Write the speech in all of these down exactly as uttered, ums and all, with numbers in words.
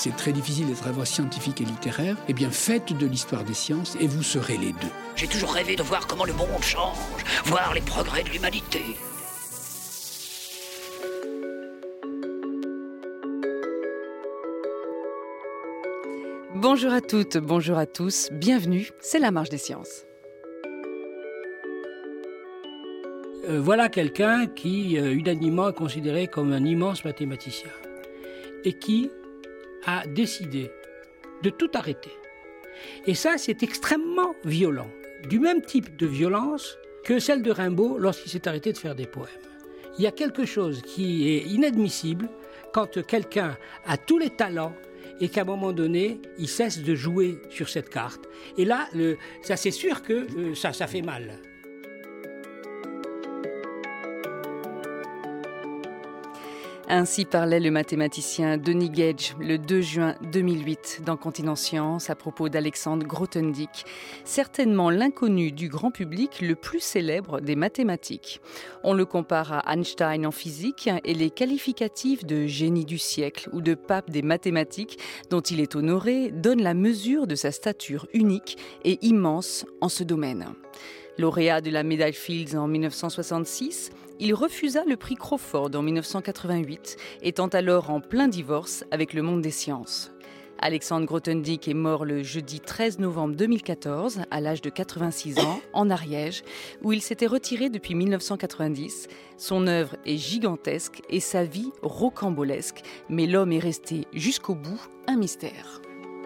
c'est très difficile d'être à la fois scientifique et littéraire, eh bien faites de l'histoire des sciences et vous serez les deux. J'ai toujours rêvé de voir comment le monde change, voir les progrès de l'humanité. Bonjour à toutes, bonjour à tous, bienvenue, c'est La Marche des Sciences. Euh, voilà quelqu'un qui, euh, unanimement, est considéré comme un immense mathématicien et qui a décidé de tout arrêter. Et ça, c'est extrêmement violent, du même type de violence que celle de Rimbaud lorsqu'il s'est arrêté de faire des poèmes. Il y a quelque chose qui est inadmissible quand quelqu'un a tous les talents et qu'à un moment donné, il cesse de jouer sur cette carte. Et là, le, ça c'est sûr que euh, ça, ça fait mal. Ainsi parlait le mathématicien Denis Gage le deux juin deux mille huit dans Continent Science à propos d'Alexandre Grothendieck, certainement l'inconnu du grand public le plus célèbre des mathématiques. On le compare à Einstein en physique et les qualificatifs de génie du siècle ou de pape des mathématiques dont il est honoré donnent la mesure de sa stature unique et immense en ce domaine. Lauréat de la médaille Fields en dix-neuf cent soixante-six, il refusa le prix Crawford en dix-neuf cent quatre-vingt-huit, étant alors en plein divorce avec le monde des sciences. Alexandre Grothendieck est mort le jeudi treize novembre deux mille quatorze, à l'âge de quatre-vingt-six ans, en Ariège, où il s'était retiré depuis dix-neuf cent quatre-vingt-dix. Son œuvre est gigantesque et sa vie rocambolesque, mais l'homme est resté jusqu'au bout un mystère.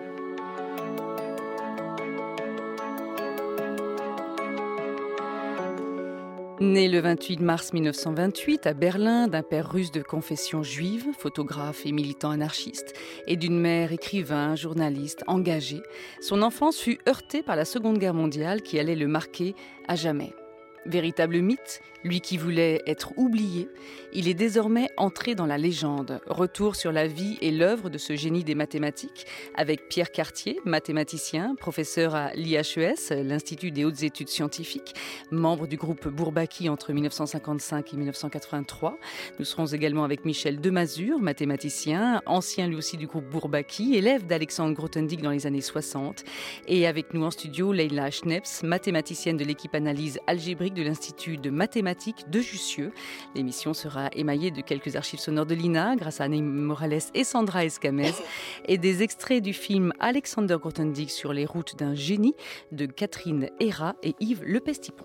Né le vingt-huit mars dix-neuf cent vingt-huit à Berlin d'un père russe de confession juive, photographe et militant anarchiste, et d'une mère écrivain, journaliste, engagée, son enfance fut heurtée par la Seconde Guerre mondiale qui allait le marquer à jamais. Véritable mythe, lui qui voulait être oublié, il est désormais entré dans la légende. Retour sur la vie et l'œuvre de ce génie des mathématiques avec Pierre Cartier, mathématicien, professeur à l'I H E S, l'Institut des hautes études scientifiques, membre du groupe Bourbaki entre dix-neuf cent cinquante-cinq et dix-neuf cent quatre-vingt-trois. Nous serons également avec Michel Demazure, mathématicien, ancien lui aussi du groupe Bourbaki, élève d'Alexandre Grothendieck dans les années soixante. Et avec nous en studio, Leila Schneps, mathématicienne de l'équipe analyse algébrique de l'Institut de mathématiques de Jussieu. L'émission sera émaillée de quelques archives sonores de l'I N A grâce à Anne Morales et Sandra Escamez et des extraits du film Alexander Grothendieck sur les routes d'un génie de Catherine Héra et Yves Lepestipon.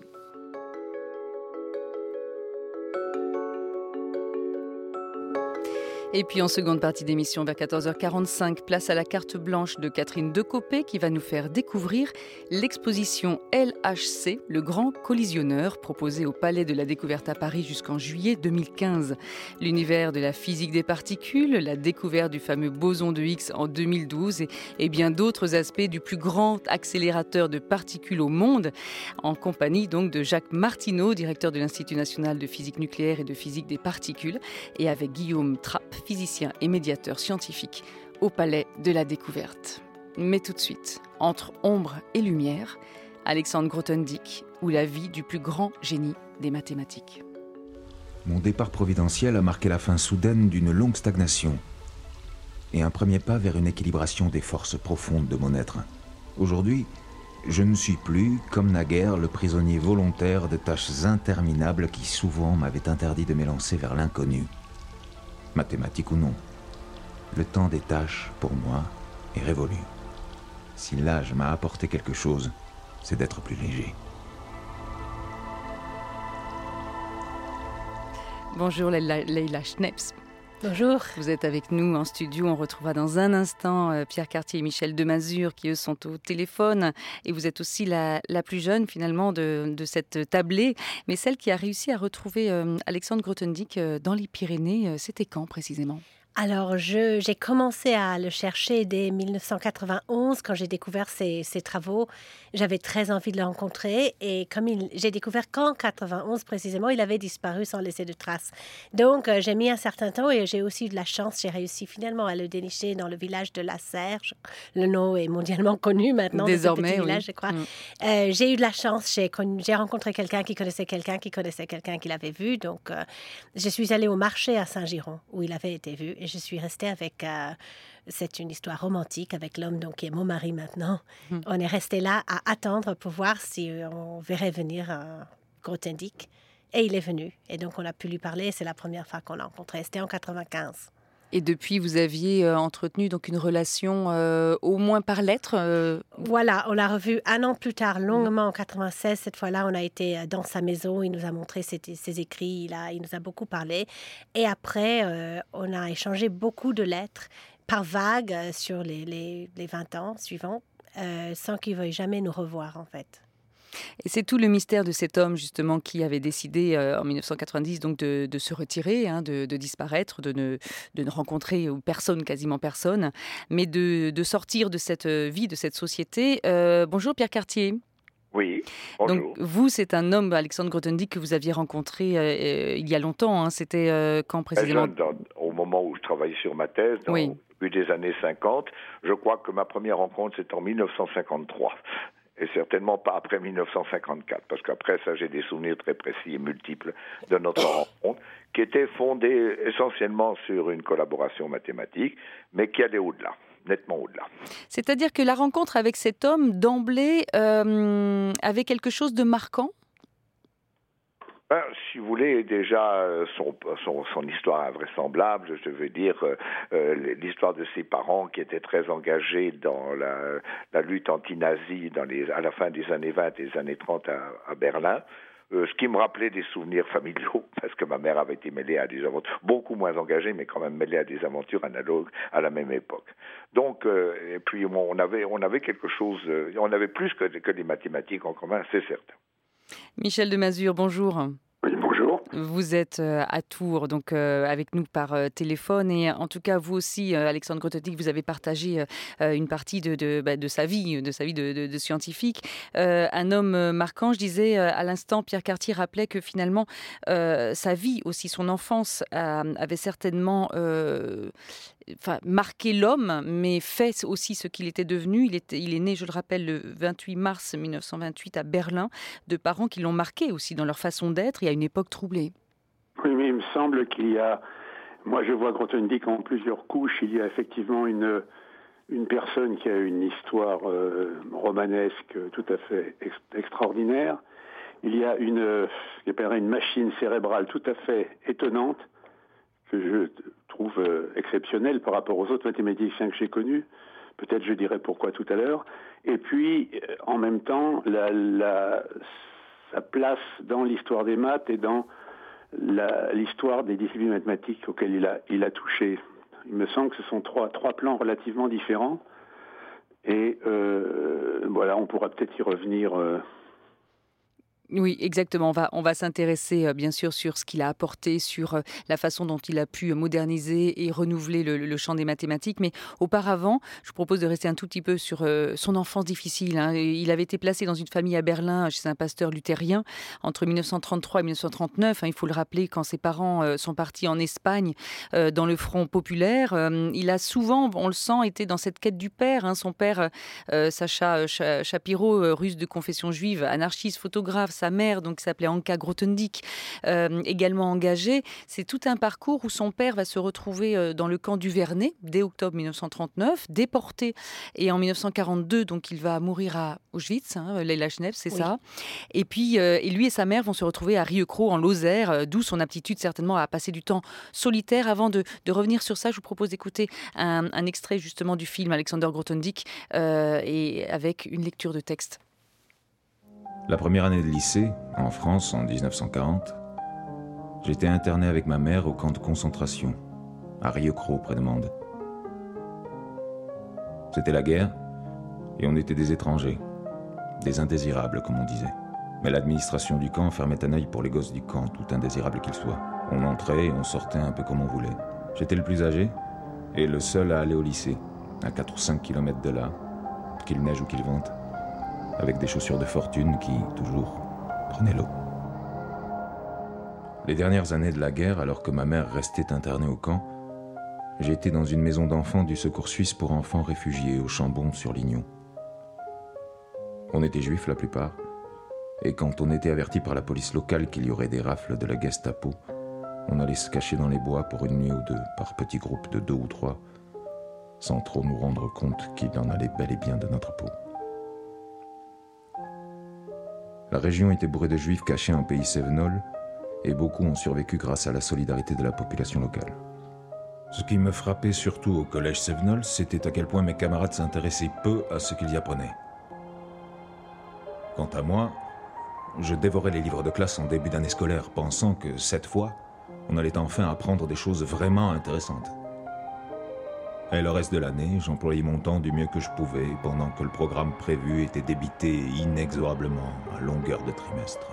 Et puis en seconde partie d'émission, vers quatorze heures quarante-cinq, place à la carte blanche de Catherine Decopé qui va nous faire découvrir l'exposition L H C, le grand collisionneur, proposée au Palais de la Découverte à Paris jusqu'en juillet deux mille quinze. L'univers de la physique des particules, la découverte du fameux boson de Higgs en deux mille douze et, et bien d'autres aspects du plus grand accélérateur de particules au monde, en compagnie donc de Jacques Martineau, directeur de l'Institut national de physique nucléaire et de physique des particules, et avec Guillaume Trapp, physicien et médiateur scientifique au Palais de la Découverte. Mais tout de suite, entre ombre et lumière, Alexandre Grothendieck ou la vie du plus grand génie des mathématiques. Mon départ providentiel a marqué la fin soudaine d'une longue stagnation et un premier pas vers une équilibration des forces profondes de mon être. Aujourd'hui, je ne suis plus, comme naguère, le prisonnier volontaire de tâches interminables qui souvent m'avaient interdit de m'élancer vers l'inconnu. Mathématique ou non, le temps des tâches, pour moi, est révolu. Si l'âge m'a apporté quelque chose, c'est d'être plus léger. Bonjour Leila, Leila Schneps. Bonjour. Vous êtes avec nous en studio. On retrouvera dans un instant euh, Pierre Cartier et Michel Demazure qui, eux, sont au téléphone. Et vous êtes aussi la, la plus jeune, finalement, de, de cette tablée. Mais celle qui a réussi à retrouver euh, Alexandre Grothendieck euh, dans les Pyrénées, euh, c'était quand, précisément ? Alors, je, j'ai commencé à le chercher dès dix-neuf cent quatre-vingt-onze, quand j'ai découvert ses, ses travaux. J'avais très envie de le rencontrer. Et comme il, j'ai découvert qu'en quatre-vingt-onze, précisément, il avait disparu sans laisser de traces. Donc, euh, j'ai mis un certain temps et j'ai aussi eu de la chance. J'ai réussi finalement à le dénicher dans le village de La Serre. Le nom est mondialement connu maintenant. Désormais, de ce petit village, oui. je crois. Mm. Euh, j'ai eu de la chance. J'ai, connu, j'ai rencontré quelqu'un qui connaissait quelqu'un qui connaissait quelqu'un qui l'avait vu. Donc, euh, je suis allée au marché à Saint-Giron, où il avait été vu. Et je suis restée avec euh, c'est une histoire romantique avec l'homme donc, qui est mon mari maintenant. Mmh. On est resté là à attendre pour voir si on verrait venir euh, Grothendieck. Et il est venu. Et donc, on a pu lui parler. C'est la première fois qu'on l'a rencontré. C'était en quatre-vingt-quinze. Et depuis, vous aviez euh, entretenu donc une relation euh, au moins par lettre euh... Voilà, on l'a revu un an plus tard, longuement en quatre-vingt-seize. Cette fois-là, on a été dans sa maison. Il nous a montré ses, ses écrits. Il, a, il nous a beaucoup parlé. Et après, euh, on a échangé beaucoup de lettres par vagues euh, sur les, les, les vingt ans suivants, euh, sans qu'il veuille jamais nous revoir, en fait. Et c'est tout le mystère de cet homme, justement, qui avait décidé euh, en dix-neuf cent quatre-vingt-dix donc, de, de se retirer, hein, de, de disparaître, de ne, de ne rencontrer personne, quasiment personne, mais de, de sortir de cette vie, de cette société. Euh, bonjour Pierre Cartier. Oui, bonjour. Donc, vous, c'est un homme, Alexandre Grothendieck, que vous aviez rencontré euh, il y a longtemps. Hein. C'était euh, quand précisément dans, Au moment où je travaillais sur ma thèse, dans, oui. au début des années cinquante. Je crois que ma première rencontre, c'était en dix-neuf cent cinquante-trois. Et certainement pas après dix-neuf cent cinquante-quatre, parce qu'après ça, j'ai des souvenirs très précis et multiples de notre rencontre, qui était fondée essentiellement sur une collaboration mathématique, mais qui allait au-delà, nettement au-delà. C'est-à-dire que la rencontre avec cet homme, d'emblée, euh, avait quelque chose de marquant ? Ben, si vous voulez, déjà, son, son, son histoire invraisemblable, je veux dire, euh, l'histoire de ses parents qui étaient très engagés dans la, la lutte anti-nazie dans les, à la fin des années vingt et des années trente à, à Berlin, euh, ce qui me rappelait des souvenirs familiaux, parce que ma mère avait été mêlée à des aventures, beaucoup moins engagée, mais quand même mêlée à des aventures analogues à la même époque. Donc, euh, et puis on avait, on avait quelque chose, on avait plus que, que des mathématiques en commun, c'est certain. Michel de Mazure, bonjour. Oui, bonjour. Vous êtes à Tours, donc euh, avec nous par euh, téléphone, et en tout cas vous aussi, euh, Alexandre Grothendieck, vous avez partagé euh, une partie de, de, bah, de sa vie, de sa vie de, de, de scientifique. Euh, un homme marquant, je disais euh, à l'instant, Pierre Cartier rappelait que finalement euh, sa vie aussi, son enfance euh, avait certainement euh, Enfin, marqué l'homme, mais fait aussi ce qu'il était devenu. Il, était, il est né, je le rappelle, le vingt-huit mars dix-neuf cent vingt-huit à Berlin, de parents qui l'ont marqué aussi dans leur façon d'être et à une époque troublée. Oui, mais il me semble qu'il y a... Moi, je vois Grothendieck en plusieurs couches. Il y a effectivement une, une personne qui a une histoire euh, romanesque tout à fait ex- extraordinaire. Il y a une, une machine cérébrale tout à fait étonnante, que je trouve euh, exceptionnelle par rapport aux autres mathématiciens que j'ai connus. Peut-être je dirai pourquoi tout à l'heure. Et puis, euh, en même temps, la, la, sa place dans l'histoire des maths et dans la, l'histoire des disciplines mathématiques auxquelles il a, il a touché. Il me semble que ce sont trois, trois plans relativement différents. Et euh, voilà, on pourra peut-être y revenir... Euh, Oui, exactement. On va, on va s'intéresser euh, bien sûr sur ce qu'il a apporté, sur euh, la façon dont il a pu moderniser et renouveler le, le champ des mathématiques. Mais auparavant, je vous propose de rester un tout petit peu sur euh, son enfance difficile. Hein. Il avait été placé dans une famille à Berlin, chez un pasteur luthérien, entre dix-neuf cent trente-trois et dix-neuf cent trente-neuf. Hein, il faut le rappeler, quand ses parents euh, sont partis en Espagne, euh, dans le Front populaire. Euh, il a souvent, on le sent, été dans cette quête du père. Hein. Son père, euh, Sacha Shapiro, euh, russe de confession juive, anarchiste, photographe, sa mère, donc, qui s'appelait Anka Grothendieck, euh, également engagée. C'est tout un parcours où son père va se retrouver euh, dans le camp du Vernet dès octobre dix-neuf cent trente-neuf, déporté. Et en dix-neuf cent quarante-deux, donc, il va mourir à Auschwitz, hein, Leila Schnepf, c'est oui. ça. Et puis, euh, et lui et sa mère vont se retrouver à Rieucros, en Lozère, euh, d'où son aptitude certainement à passer du temps solitaire. Avant de, de revenir sur ça, je vous propose d'écouter un, un extrait justement du film Alexander Grothendieck, euh, et avec une lecture de texte. La première année de lycée, en France, en dix-neuf cent quarante, j'étais interné avec ma mère au camp de concentration, à Rieucros, près de Mende. C'était la guerre, et on était des étrangers, des indésirables, comme on disait. Mais l'administration du camp fermait un œil pour les gosses du camp, tout indésirables qu'ils soient. On entrait et on sortait un peu comme on voulait. J'étais le plus âgé, et le seul à aller au lycée, à quatre ou cinq kilomètres de là, qu'il neige ou qu'il vente, avec des chaussures de fortune qui, toujours, prenaient l'eau. Les dernières années de la guerre, alors que ma mère restait internée au camp, j'étais dans une maison d'enfants du Secours suisse pour enfants réfugiés au Chambon sur Lignon. On était juifs la plupart, et quand on était averti par la police locale qu'il y aurait des rafles de la Gestapo, on allait se cacher dans les bois pour une nuit ou deux, par petits groupes de deux ou trois, sans trop nous rendre compte qu'il en allait bel et bien de notre peau. La région était bourrée de juifs cachés en pays cévenol, et beaucoup ont survécu grâce à la solidarité de la population locale. Ce qui me frappait surtout au collège cévenol, c'était à quel point mes camarades s'intéressaient peu à ce qu'ils y apprenaient. Quant à moi, je dévorais les livres de classe en début d'année scolaire, pensant que, cette fois, on allait enfin apprendre des choses vraiment intéressantes. Et le reste de l'année, j'employais mon temps du mieux que je pouvais, pendant que le programme prévu était débité inexorablement à longueur de trimestre.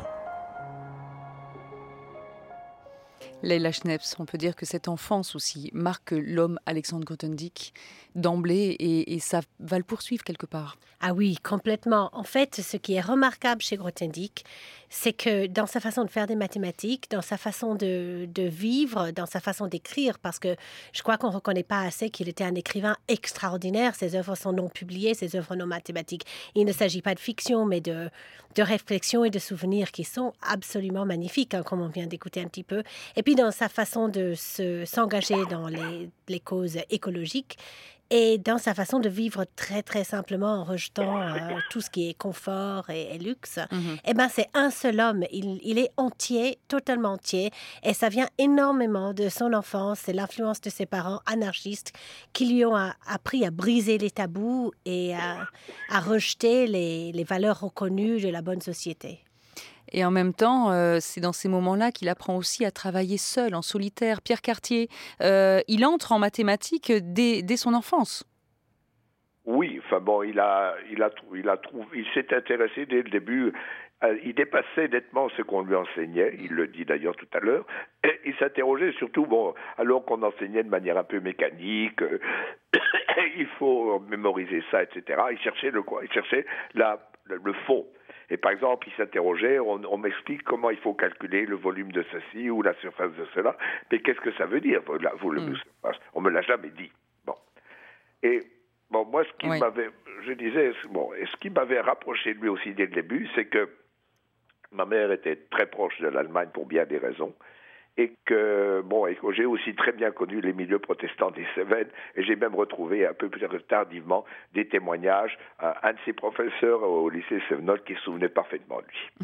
Leila Schneps, on peut dire que cette enfance aussi marque l'homme Alexandre Grothendieck d'emblée et, et ça va le poursuivre quelque part. Ah oui, complètement. En fait, ce qui est remarquable chez Grothendieck, c'est que dans sa façon de faire des mathématiques, dans sa façon de, de vivre, dans sa façon d'écrire, parce que je crois qu'on ne reconnaît pas assez qu'il était un écrivain extraordinaire. Ses œuvres sont non publiées, ses œuvres non mathématiques. Il ne s'agit pas de fiction, mais de, de réflexion et de souvenirs qui sont absolument magnifiques, hein, comme on vient d'écouter un petit peu. Et puis dans sa façon de se, s'engager dans les, les causes écologiques, et dans sa façon de vivre très, très simplement en rejetant euh, tout ce qui est confort et, et luxe, mm-hmm. eh ben, c'est un seul homme. Il, il est entier, totalement entier. Et ça vient énormément de son enfance. C'est l'influence de ses parents anarchistes qui lui ont a, appris à briser les tabous et à, à rejeter les, les valeurs reconnues de la bonne société. Et en même temps, euh, c'est dans ces moments-là qu'il apprend aussi à travailler seul, en solitaire. Pierre Cartier, euh, il entre en mathématiques dès, dès son enfance. Oui, enfin bon, il a, il a, il a trouvé, il s'est intéressé dès le début. Euh, il dépassait nettement ce qu'on lui enseignait. Il le dit d'ailleurs tout à l'heure. Et il s'interrogeait surtout, bon, alors qu'on enseignait de manière un peu mécanique, euh, il faut mémoriser ça, et cetera. Il cherchait le quoi Il cherchait la, le, le fond. Et par exemple, il s'interrogeait, on, on m'explique comment il faut calculer le volume de ceci ou la surface de cela. Mais qu'est-ce que ça veut dire, vous, vous, le, mm. On ne me l'a jamais dit. Bon. Et bon, moi, ce qui oui. m'avait, je disais, bon, et ce qui m'avait rapproché de lui aussi dès le début, c'est que ma mère était très proche de l'Allemagne pour bien des raisons. Et que, bon, et que j'ai aussi très bien connu les milieux protestants des Cévennes, et j'ai même retrouvé un peu plus tardivement des témoignages à un de ses professeurs au lycée Cévenol qui se souvenait parfaitement de lui.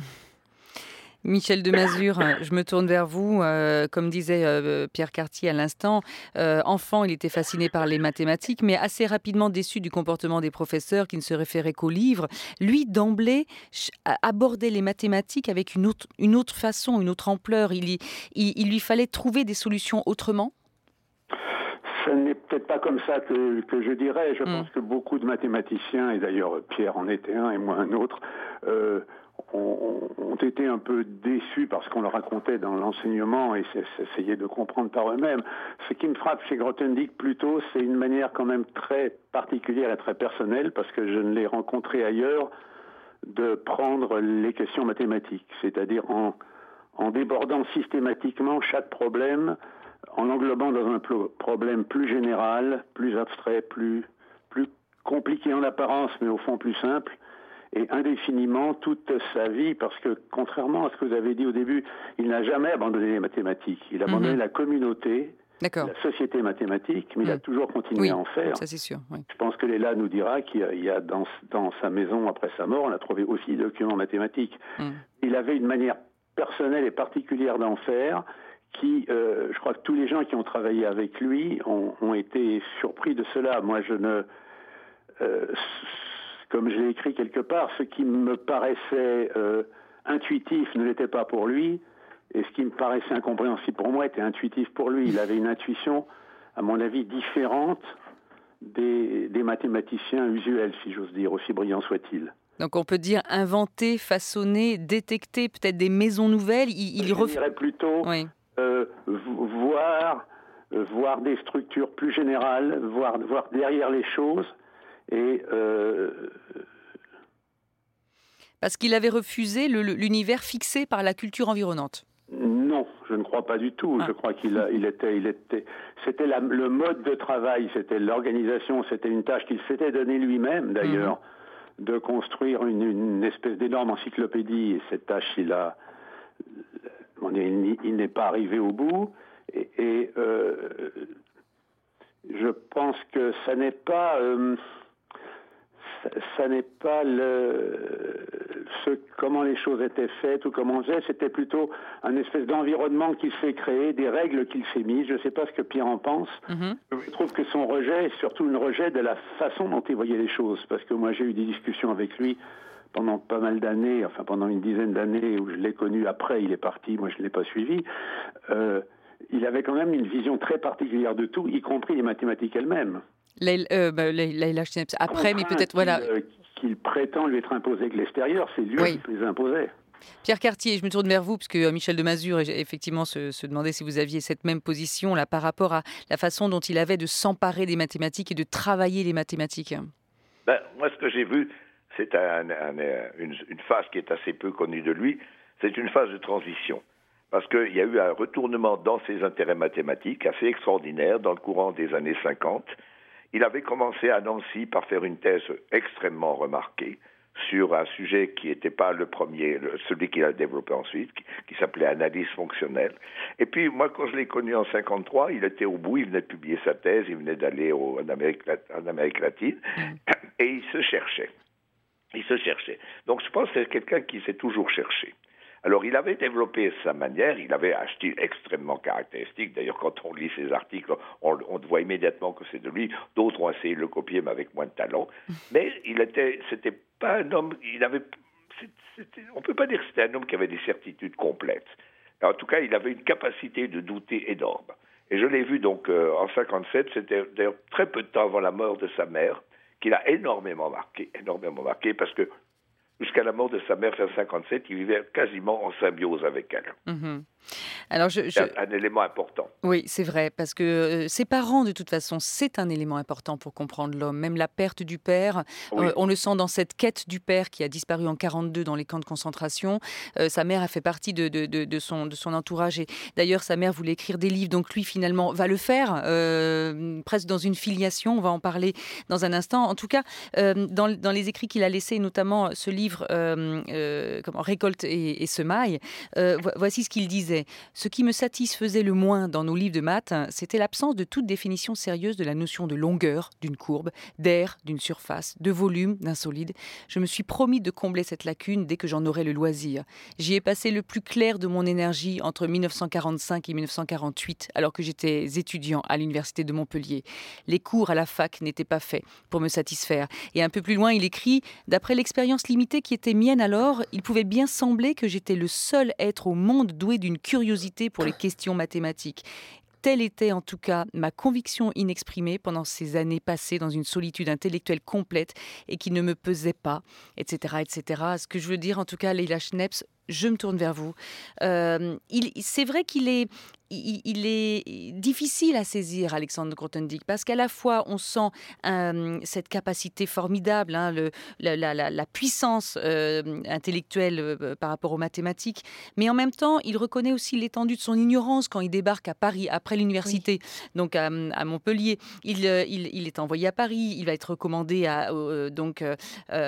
Michel de Mazure, je me tourne vers vous. Euh, comme disait euh, Pierre Cartier à l'instant, euh, enfant, il était fasciné par les mathématiques, mais assez rapidement déçu du comportement des professeurs qui ne se référaient qu'aux livres. Lui, d'emblée, abordait les mathématiques avec une autre, une autre façon, une autre ampleur. Il, il, il lui fallait trouver des solutions autrement. Ce n'est peut-être pas comme ça que, que je dirais. Je mmh. pense que beaucoup de mathématiciens, et d'ailleurs Pierre en était un et moi un autre, euh, ont, ont été un peu déçus par ce qu'on leur racontait dans l'enseignement et s'essayaient de comprendre par eux-mêmes. Ce qui me frappe chez Grothendieck plutôt, c'est une manière quand même très particulière et très personnelle, parce que je ne l'ai rencontré ailleurs, de prendre les questions mathématiques, c'est-à-dire en, en débordant systématiquement chaque problème, en l'englobant dans un problème plus général, plus abstrait, plus, plus compliqué en apparence, mais au fond plus simple, et indéfiniment toute sa vie, parce que contrairement à ce que vous avez dit au début, il n'a jamais abandonné les mathématiques. Il a abandonné mmh. la communauté, D'accord. la société mathématique, mais mmh. il a toujours continué oui, à en faire. Ça c'est sûr. Oui. Je pense que Leila nous dira qu'il y a, il y a dans, dans sa maison, après sa mort, on a trouvé aussi des documents mathématiques. Mmh. Il avait une manière personnelle et particulière d'en faire, qui, euh, je crois que tous les gens qui ont travaillé avec lui ont, ont été surpris de cela. Moi, je ne... Euh, comme je l'ai écrit quelque part, ce qui me paraissait euh, intuitif ne l'était pas pour lui, et ce qui me paraissait incompréhensible pour moi était intuitif pour lui. Il avait une intuition, à mon avis, différente des, des mathématiciens usuels, si j'ose dire, aussi brillants soient-ils. Donc on peut dire inventer, façonner, détecter peut-être des maisons nouvelles. Il, il je ref... dirais plutôt oui. euh, voir, euh, voir des structures plus générales, voir, voir derrière les choses. Et euh... Parce qu'il avait refusé le, l'univers fixé par la culture environnante. Non, je ne crois pas du tout. Ah. Je crois qu'il a, il était, il était, c'était la, le mode de travail, c'était l'organisation, c'était une tâche qu'il s'était donnée lui-même d'ailleurs, mmh. de construire une, une espèce d'énorme encyclopédie. Et cette tâche, il a, il, il n'est pas arrivé au bout. Et, et euh, je pense que ça n'est pas... Euh, ça, ça n'est pas le, ce, comment les choses étaient faites ou comment on faisait, c'était plutôt un espèce d'environnement qu'il s'est créé, des règles qu'il s'est mises. Je ne sais pas ce que Pierre en pense. Mm-hmm. Je trouve que son rejet est surtout un rejet de la façon dont il voyait les choses, parce que moi j'ai eu des discussions avec lui pendant pas mal d'années, enfin pendant une dizaine d'années où je l'ai connu. Après il est parti, moi je ne l'ai pas suivi. Euh, il avait quand même une vision très particulière de tout, y compris les mathématiques elles-mêmes. Leïla euh, bah, Schneps après, mais peut-être voilà. Qu'il, euh, qu'il prétend lui être imposé de l'extérieur, c'est lui oui. qui les imposait. Pierre Cartier, je me tourne vers vous, parce que Michel de Mazure effectivement se, se demandait si vous aviez cette même position là, par rapport à la façon dont il avait de s'emparer des mathématiques et de travailler les mathématiques. Ben, moi, ce que j'ai vu, c'est un, un, une, une phase qui est assez peu connue de lui, c'est une phase de transition. Parce qu'il y a eu un retournement dans ses intérêts mathématiques assez extraordinaire dans le courant des années cinquante. Il avait commencé à Nancy par faire une thèse extrêmement remarquée sur un sujet qui n'était pas le premier, le, celui qu'il a développé ensuite, qui, qui s'appelait analyse fonctionnelle. Et puis, moi, quand je l'ai connu en cinquante-trois, il était au bout, il venait de publier sa thèse, il venait d'aller au, en, Amérique, en Amérique latine, et il se cherchait. Il se cherchait. Donc, je pense que c'est quelqu'un qui s'est toujours cherché. Alors, il avait développé sa manière, il avait un style extrêmement caractéristique. D'ailleurs, quand on lit ses articles, on, on voit immédiatement que c'est de lui. D'autres ont essayé de le copier, mais avec moins de talent. Mais il était, c'était pas un homme, il avait, c'était, on ne peut pas dire que c'était un homme qui avait des certitudes complètes. En tout cas, il avait une capacité de douter énorme. Et je l'ai vu donc euh, en cinquante-sept, c'était d'ailleurs très peu de temps avant la mort de sa mère, qu'il a énormément marqué, énormément marqué, parce que jusqu'à la mort de sa mère, fin cinquante-sept, il vivait quasiment en symbiose avec elle. Mmh. Alors je, je... C'est un, un élément important. Oui, c'est vrai, parce que euh, ses parents, de toute façon, c'est un élément important pour comprendre l'homme. Même la perte du père, oui. euh, on le sent dans cette quête du père qui a disparu en quarante-deux dans les camps de concentration. Euh, sa mère a fait partie de, de, de, de, son, de son entourage. Et d'ailleurs, sa mère voulait écrire des livres, donc lui, finalement, va le faire, euh, presque dans une filiation. On va en parler dans un instant. En tout cas, euh, dans, dans les écrits qu'il a laissés, notamment ce livre euh, euh, comment, Récolte et, et semaille, euh, voici ce qu'il disait. Ce qui me satisfaisait le moins dans nos livres de maths, c'était l'absence de toute définition sérieuse de la notion de longueur d'une courbe, d'air d'une surface, de volume d'un solide. Je me suis promis de combler cette lacune dès que j'en aurais le loisir. J'y ai passé le plus clair de mon énergie entre dix-neuf cent quarante-cinq et dix-neuf cent quarante-huit, alors que j'étais étudiant à l'université de Montpellier. Les cours à la fac n'étaient pas faits pour me satisfaire. Et un peu plus loin, il écrit « D'après l'expérience limitée qui était mienne alors, il pouvait bien sembler que j'étais le seul être au monde doué d'une curiosité pour les questions mathématiques. Telle était en tout cas ma conviction inexprimée pendant ces années passées dans une solitude intellectuelle complète et qui ne me pesait pas, et cetera, et cetera. Ce que je veux dire, en tout cas, Leïla Schneps, je me tourne vers vous. Euh, il, c'est vrai qu'il est, il, il est difficile à saisir, Alexandre Grothendieck, parce qu'à la fois, on sent euh, cette capacité formidable, hein, le, la, la, la puissance euh, intellectuelle euh, par rapport aux mathématiques, mais en même temps, il reconnaît aussi l'étendue de son ignorance quand il débarque à Paris, après l'université, oui. donc à, à Montpellier. Il, il, il est envoyé à Paris, il va être recommandé à, euh, donc, euh,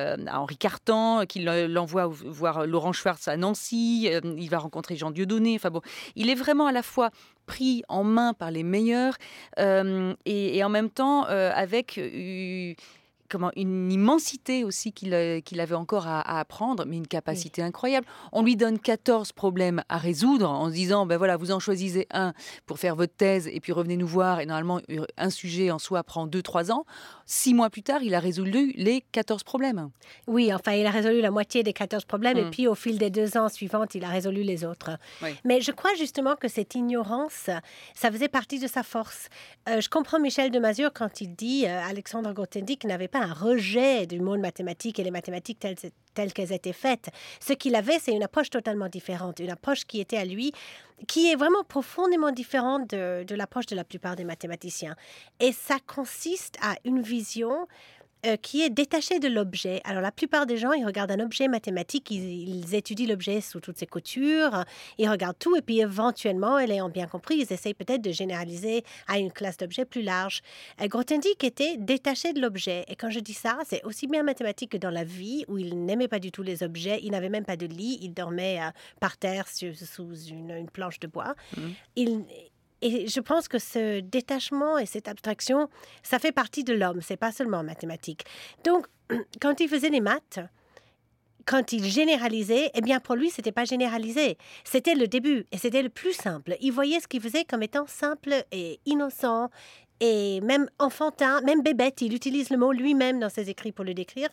à Henri Cartan, qui l'envoie voir Laurent Schwartz à Nantes. Nancy, euh, il va rencontrer Jean Dieudonné. Enfin bon, il est vraiment à la fois pris en main par les meilleurs euh, et, et en même temps euh, avec euh, comment, une immensité aussi qu'il, qu'il avait encore à, à apprendre, mais une capacité oui. incroyable. On lui donne quatorze problèmes à résoudre en se disant, ben voilà, vous en choisissez un pour faire votre thèse et puis revenez nous voir. Et normalement, un sujet en soi prend deux trois ans. Six mois plus tard, il a résolu les quatorze problèmes. Oui, enfin, il a résolu la moitié des quatorze problèmes mmh. et puis au fil des deux ans suivants, il a résolu les autres. Oui. Mais je crois justement que cette ignorance, ça faisait partie de sa force. Euh, je comprends Michel de Mazure quand il dit euh, Alexandre Grothendieck n'avait pas un rejet du monde mathématique et les mathématiques telles, telles qu'elles étaient faites. Ce qu'il avait, c'est une approche totalement différente, une approche qui était à lui, qui est vraiment profondément différente de, de l'approche de la plupart des mathématiciens. Et ça consiste à une vision Euh, qui est détaché de l'objet. Alors, la plupart des gens, ils regardent un objet mathématique, ils, ils étudient l'objet sous toutes ses coutures, ils regardent tout, et puis éventuellement, ayant bien compris, ils essayent peut-être de généraliser à une classe d'objets plus large. Euh, Grothendieck était détaché de l'objet. Et quand je dis ça, c'est aussi bien en mathématiques que dans la vie, où il n'aimait pas du tout les objets, il n'avait même pas de lit, il dormait euh, par terre sur, sous une, une planche de bois. Mmh. Il... Et je pense que ce détachement et cette abstraction, ça fait partie de l'homme, c'est pas seulement mathématique. Donc, quand il faisait les maths, quand il généralisait, eh bien pour lui, c'était pas généralisé. C'était le début et c'était le plus simple. Il voyait ce qu'il faisait comme étant simple et innocent et même enfantin, même bébête. Il utilise le mot lui-même dans ses écrits pour le décrire.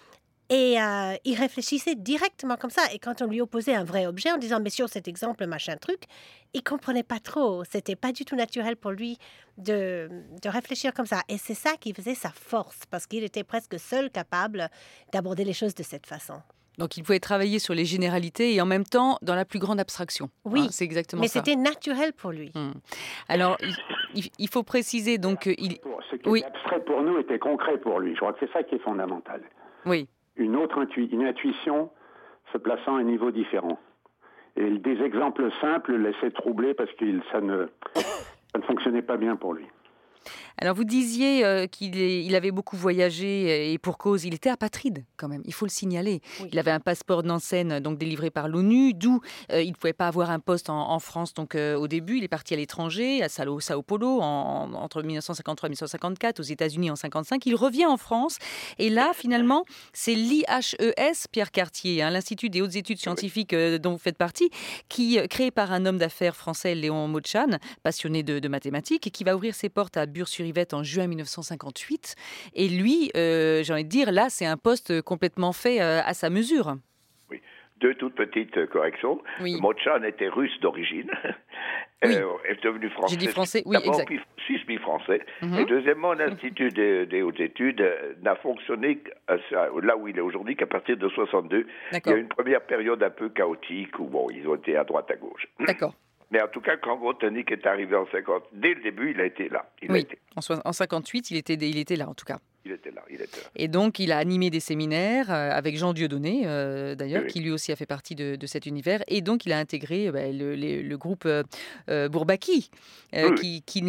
Et euh, il réfléchissait directement comme ça. Et quand on lui opposait un vrai objet en disant « mais sur cet exemple, machin truc », il comprenait pas trop. C'était pas du tout naturel pour lui de, de réfléchir comme ça. Et c'est ça qui faisait sa force, parce qu'il était presque seul capable d'aborder les choses de cette façon. Donc il pouvait travailler sur les généralités et en même temps dans la plus grande abstraction. Oui, hein, c'est exactement mais ça. c'était naturel pour lui. Hum. Alors, il, il faut préciser donc... Il... Ce qui oui. était abstrait pour nous était concret pour lui. Je crois que c'est ça qui est fondamental. Oui. Une autre intu- une intuition se plaçant à un niveau différent. Et des exemples simples le laissaient troubler parce que ça ne, ça ne fonctionnait pas bien pour lui. Alors vous disiez euh, qu'il est, il avait beaucoup voyagé et pour cause, il était apatride quand même, il faut le signaler. Oui. Il avait un passeport Nansen donc délivré par l'ONU, d'où euh, il ne pouvait pas avoir un poste en, en France. Donc euh, au début, il est parti à l'étranger, à Sao, Sao Paulo, en, entre dix-neuf cent cinquante-trois et dix-neuf cent cinquante-quatre, aux États-Unis en cinquante-cinq. Il revient en France et là, finalement, c'est l'I H E S, Pierre Cartier, hein, l'Institut des hautes études scientifiques euh, dont vous faites partie, qui créé par un homme d'affaires français, Léon Motschan, passionné de, de mathématiques, et qui va ouvrir ses portes à Bure-sur-Yvette en juin mille neuf cent cinquante-huit. Et lui, euh, j'ai envie de dire, là, c'est un poste complètement fait euh, à sa mesure. Oui. Deux toutes petites corrections. Oui. Motschan était russe d'origine. Oui. Euh, est devenu français. J'ai dit français, oui, D'abord, exact. Puis suisse, puis français. Mm-hmm. Et deuxièmement, l'Institut des, des hautes études euh, n'a fonctionné euh, là où il est aujourd'hui qu'à partir de soixante-deux. D'accord. Il y a une première période un peu chaotique où bon, ils ont été à droite à gauche. D'accord. Mais en tout cas, quand Grothendieck est arrivé en cinquante, dès le début, il a été là. Il oui, a été. En, so- en cinquante-huit, il était, il était là en tout cas. Il était là, il était là. Et donc, il a animé des séminaires euh, avec Jean Dieudonné, euh, d'ailleurs, oui. qui lui aussi a fait partie de, de cet univers. Et donc, il a intégré euh, bah, le, le, le groupe euh, euh, Bourbaki, euh, oui. qui, qui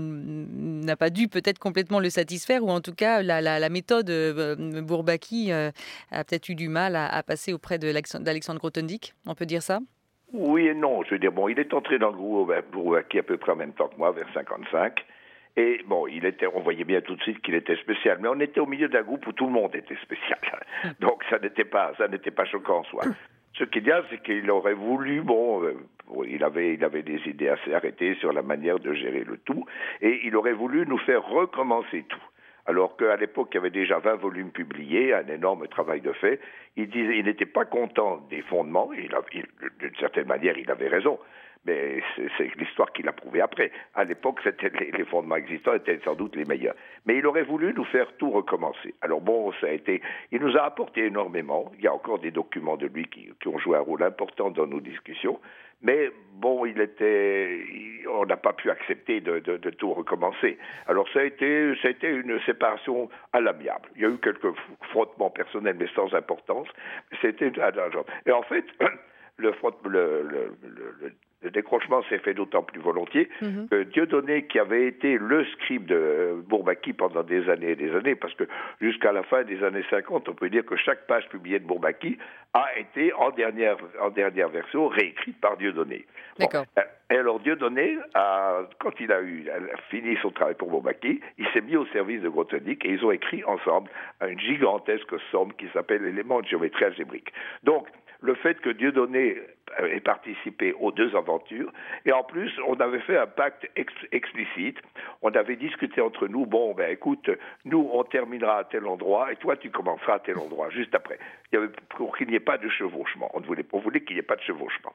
n'a pas dû peut-être complètement le satisfaire, ou en tout cas, la, la, la méthode euh, Bourbaki euh, a peut-être eu du mal à, à passer auprès de d'Alexandre Grothendieck. On peut dire ça ? Oui et non. Je veux dire, bon, il est entré dans le groupe Bourbaki à peu près en même temps que moi, vers cinquante-cinq. Et bon, il était, on voyait bien tout de suite qu'il était spécial. Mais on était au milieu d'un groupe où tout le monde était spécial. Donc ça n'était pas, ça n'était pas choquant en soi. Ce qu'il y a, c'est qu'il aurait voulu, bon, euh, il avait, il avait des idées assez arrêtées sur la manière de gérer le tout. Et il aurait voulu nous faire recommencer tout. Alors qu'à l'époque, il y avait déjà vingt volumes publiés, un énorme travail de fait. Il disait, il n'était pas content des fondements. Il a, il, d'une certaine manière, il avait raison. Mais c'est, c'est l'histoire qu'il a prouvé après. À l'époque, c'était, les, les fondements existants étaient sans doute les meilleurs. Mais il aurait voulu nous faire tout recommencer. Alors bon, ça a été... Il nous a apporté énormément. Il y a encore des documents de lui qui, qui ont joué un rôle important dans nos discussions. Mais bon, il était... On n'a pas pu accepter de, de, de tout recommencer. Alors ça a été, ça a été une séparation à l'amiable. Il y a eu quelques frottements personnels, mais sans importance. C'était... Et en fait... Le, le, le, le, le décrochement s'est fait d'autant plus volontiers mm-hmm. que Dieudonné, qui avait été le scribe de Bourbaki pendant des années et des années, parce que jusqu'à la fin des années cinquante, on peut dire que chaque page publiée de Bourbaki a été en dernière, en dernière version réécrite par Dieudonné. Bon, D'accord. Et alors Dieudonné, a, quand il a, eu, a fini son travail pour Bourbaki, il s'est mis au service de Grothendieck et ils ont écrit ensemble une gigantesque somme qui s'appelle Éléments de géométrie algébrique. Donc, le fait que Dieudonné ait participé aux deux aventures, et en plus, on avait fait un pacte ex- explicite, on avait discuté entre nous, bon, ben écoute, nous, on terminera à tel endroit, et toi, tu commenceras à tel endroit, juste après. Il y avait, pour qu'il n'y ait pas de chevauchement, on voulait, on voulait qu'il n'y ait pas de chevauchement.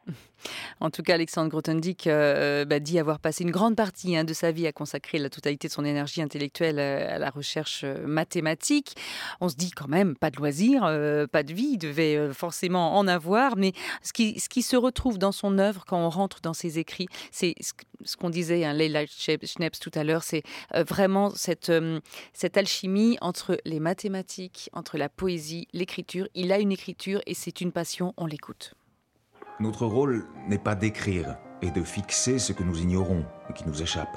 En tout cas, Alexandre Grothendieck euh, bah, dit avoir passé une grande partie hein, de sa vie à consacrer la totalité de son énergie intellectuelle euh, à la recherche euh, mathématique. On se dit quand même, pas de loisirs, euh, pas de vie, il devait euh, forcément en avoir, mais ce qui, ce qui se retrouve dans son œuvre quand on rentre dans ses écrits, c'est ce, ce qu'on disait, hein, Leila Schneps tout à l'heure, c'est euh, vraiment cette, euh, cette alchimie entre les mathématiques, entre la poésie, l'écriture. Il a une écriture et c'est une passion, on l'écoute. Notre rôle n'est pas d'écrire et de fixer ce que nous ignorons et qui nous échappe,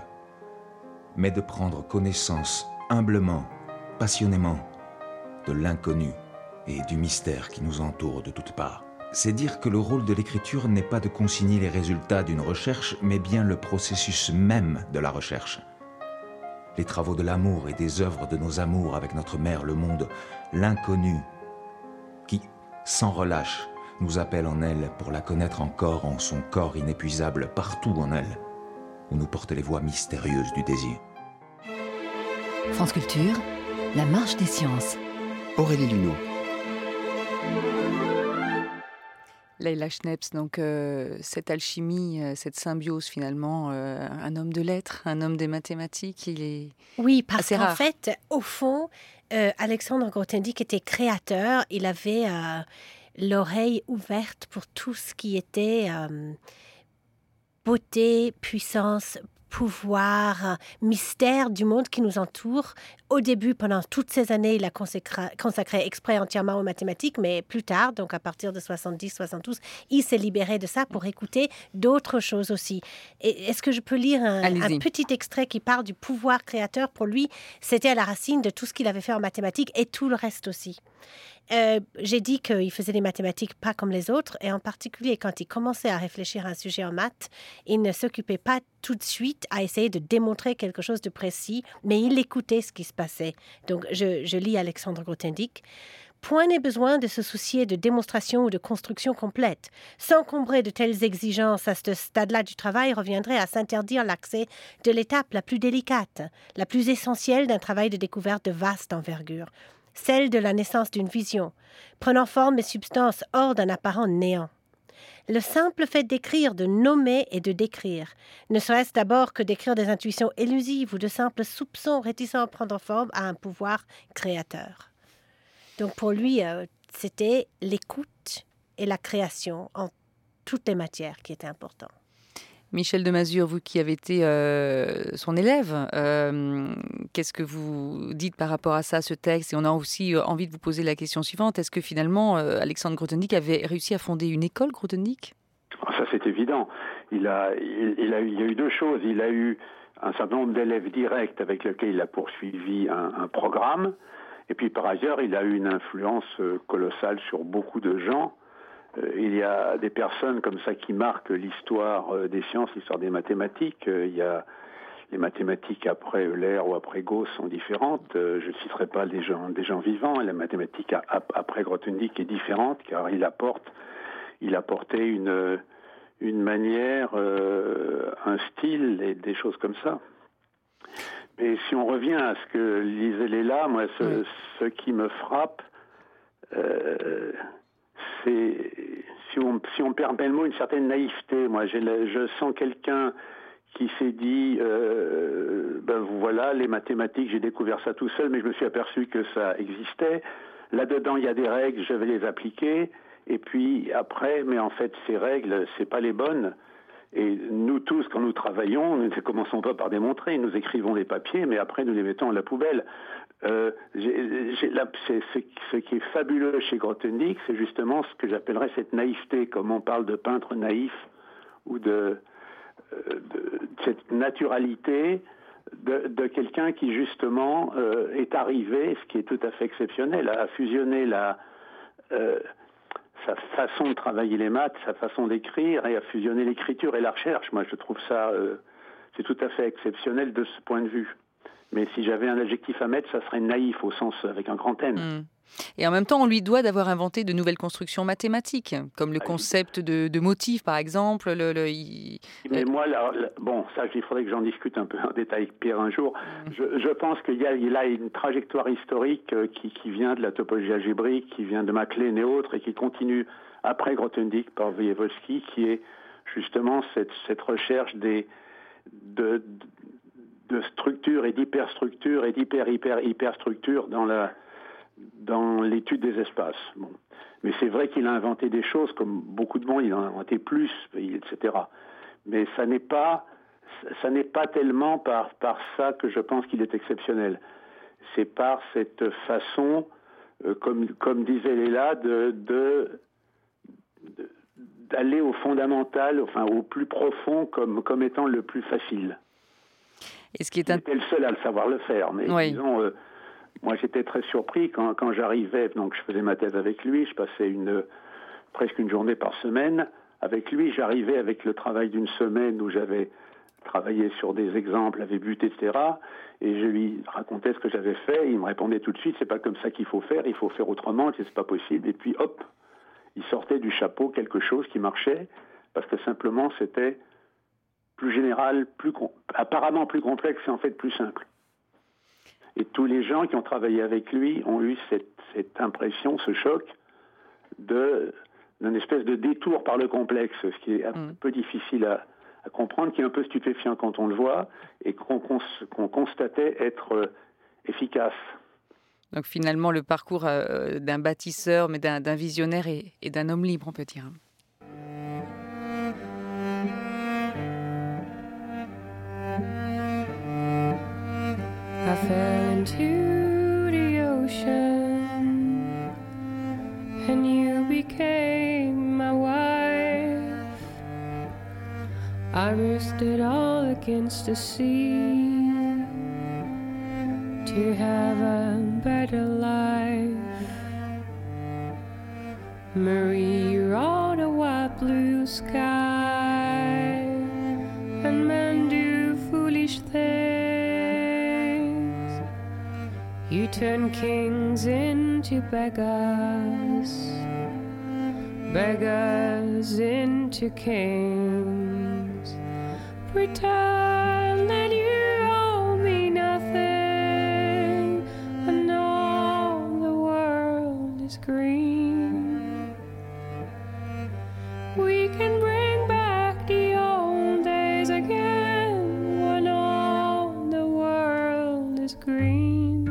mais de prendre connaissance humblement, passionnément, de l'inconnu et du mystère qui nous entoure de toutes parts. C'est dire que le rôle de l'écriture n'est pas de consigner les résultats d'une recherche, mais bien le processus même de la recherche. Les travaux de l'amour et des œuvres de nos amours avec notre mère, le monde, l'inconnu, qui, sans relâche, nous appelle en elle pour la connaître encore en son corps inépuisable partout en elle, où nous portent les voies mystérieuses du désir. France Culture, la marche des sciences. Aurélie Luneau. Leila Schneps, donc euh, cette alchimie, euh, cette symbiose finalement, euh, un homme de lettres, un homme des mathématiques, il est Oui, parce assez qu'en rare. fait, au fond, euh, Alexandre Grothendieck était créateur. Il avait euh, l'oreille ouverte pour tout ce qui était euh, beauté, puissance, pouvoir, mystère du monde qui nous entoure. Au début, pendant toutes ces années, il a consacré, consacré exprès entièrement aux mathématiques, mais plus tard, donc à partir de soixante-dix soixante-douze, il s'est libéré de ça pour écouter d'autres choses aussi. Et est-ce que je peux lire un, un petit extrait qui parle du pouvoir créateur? Pour lui, c'était à la racine de tout ce qu'il avait fait en mathématiques et tout le reste aussi. Euh, j'ai dit qu'il faisait des mathématiques pas comme les autres, et en particulier quand il commençait à réfléchir à un sujet en maths, il ne s'occupait pas tout de suite à essayer de démontrer quelque chose de précis, mais il écoutait ce qui se passait. Donc je, je lis Alexandre Grothendieck. Point n'est besoin de se soucier de démonstration ou de construction complète. S'encombrer de telles exigences à ce stade-là du travail reviendrait à s'interdire l'accès de l'étape la plus délicate, la plus essentielle d'un travail de découverte de vaste envergure. Celle de la naissance d'une vision, prenant forme et substance hors d'un apparent néant. Le simple fait d'écrire, de nommer et de décrire, ne serait-ce d'abord que d'écrire des intuitions élusives ou de simples soupçons réticents à prendre forme, à un pouvoir créateur. Donc pour lui, euh, c'était l'écoute et la création en toutes les matières qui étaient importantes. Michel de Mazure, vous qui avez été euh, son élève, euh, qu'est-ce que vous dites par rapport à ça, ce texte? Et on a aussi euh, envie de vous poser la question suivante. Est-ce que finalement, euh, Alexandre Grothendieck avait réussi à fonder une école Grothendieck? Ça, c'est évident. Il a, il, il, a, il y a eu deux choses. Il a eu un certain nombre d'élèves directs avec lesquels il a poursuivi un, un programme. Et puis, par ailleurs, il a eu une influence colossale sur beaucoup de gens. Il y a des personnes comme ça qui marquent l'histoire des sciences, l'histoire des mathématiques. Il y a les mathématiques après Euler ou après Gauss sont différentes. Je ne citerai pas des gens, des gens vivants. La mathématique après Grothendieck est différente car il apporte, il apportait une, une manière, euh, un style et des choses comme ça. Mais si on revient à ce que lisait Leila, moi, ce, oui. ce qui me frappe, euh, c'est, si on, si on permet le mot, une certaine naïveté. Moi, j'ai, je sens quelqu'un qui s'est dit, euh, ben voilà, les mathématiques, j'ai découvert ça tout seul, mais je me suis aperçu que ça existait. Là-dedans, il y a des règles, je vais les appliquer. Et puis après, mais en fait, ces règles, c'est pas les bonnes. Et nous tous, quand nous travaillons, nous ne commençons pas par démontrer, nous écrivons des papiers, mais après nous les mettons à la poubelle. Euh, j'ai, j'ai, là, c'est, c'est, ce qui est fabuleux chez Grothendieck, c'est justement ce que j'appellerais cette naïveté, comme on parle de peintre naïf, ou de, euh, de, de cette naturalité de, de quelqu'un qui justement euh, est arrivé, ce qui est tout à fait exceptionnel, à fusionner la... Euh, sa façon de travailler les maths, sa façon d'écrire, et à fusionner l'écriture et la recherche. Moi, je trouve ça, euh, c'est tout à fait exceptionnel de ce point de vue. Mais si j'avais un adjectif à mettre, ça serait naïf, au sens avec un grand N. Mmh. Et en même temps, on lui doit d'avoir inventé de nouvelles constructions mathématiques, comme le ah, concept de, de motif, par exemple. Le, le, il... Mais moi, là, là, bon, ça, il faudrait que j'en discute un peu en détail avec Pierre un jour. Mmh. Je, je pense qu'il y a, il a une trajectoire historique euh, qui, qui vient de la topologie algébrique, qui vient de MacLean et autres, et qui continue après Grothendieck par Wojciechowski, qui est justement cette, cette recherche des, de, de structures et d'hyperstructures et d'hyper-hyper-hyperstructures dans la... dans l'étude des espaces. Bon. Mais c'est vrai qu'il a inventé des choses, comme beaucoup de monde, il en a inventé plus, et cetera. Mais ça n'est pas, ça n'est pas tellement par, par ça que je pense qu'il est exceptionnel. C'est par cette façon, euh, comme, comme disait Leila, de, de, de, d'aller au fondamental, enfin au plus profond, comme, comme étant le plus facile. Et ce qui est un... Il était le seul à le savoir le faire, mais oui. disons... Euh, Moi, j'étais très surpris quand, quand j'arrivais, donc je faisais ma thèse avec lui, je passais une, presque une journée par semaine. Avec lui, j'arrivais avec le travail d'une semaine où j'avais travaillé sur des exemples, avait buté, et cetera. Et je lui racontais ce que j'avais fait. Il me répondait tout de suite, c'est pas comme ça qu'il faut faire, il faut faire autrement, c'est pas possible. Et puis hop, il sortait du chapeau quelque chose qui marchait, parce que simplement c'était plus général, plus apparemment plus complexe et en fait plus simple. Et tous les gens qui ont travaillé avec lui ont eu cette, cette impression, ce choc de, d'une espèce de détour par le complexe, ce qui est un mmh. peu difficile à, à comprendre, qui est un peu stupéfiant quand on le voit, et qu'on, qu'on constatait être euh, efficace. Donc finalement, le parcours euh, d'un bâtisseur, mais d'un, d'un visionnaire et, et d'un homme libre, on peut dire. I fell into the ocean and you became my wife. I risked it all against the sea to have a better life. Marie, you're on a wide blue sky and men do foolish things. You turn kings into beggars, beggars into kings. Pretend that you owe me nothing, and all the world is green. We can bring back the old days again, when all the world is green.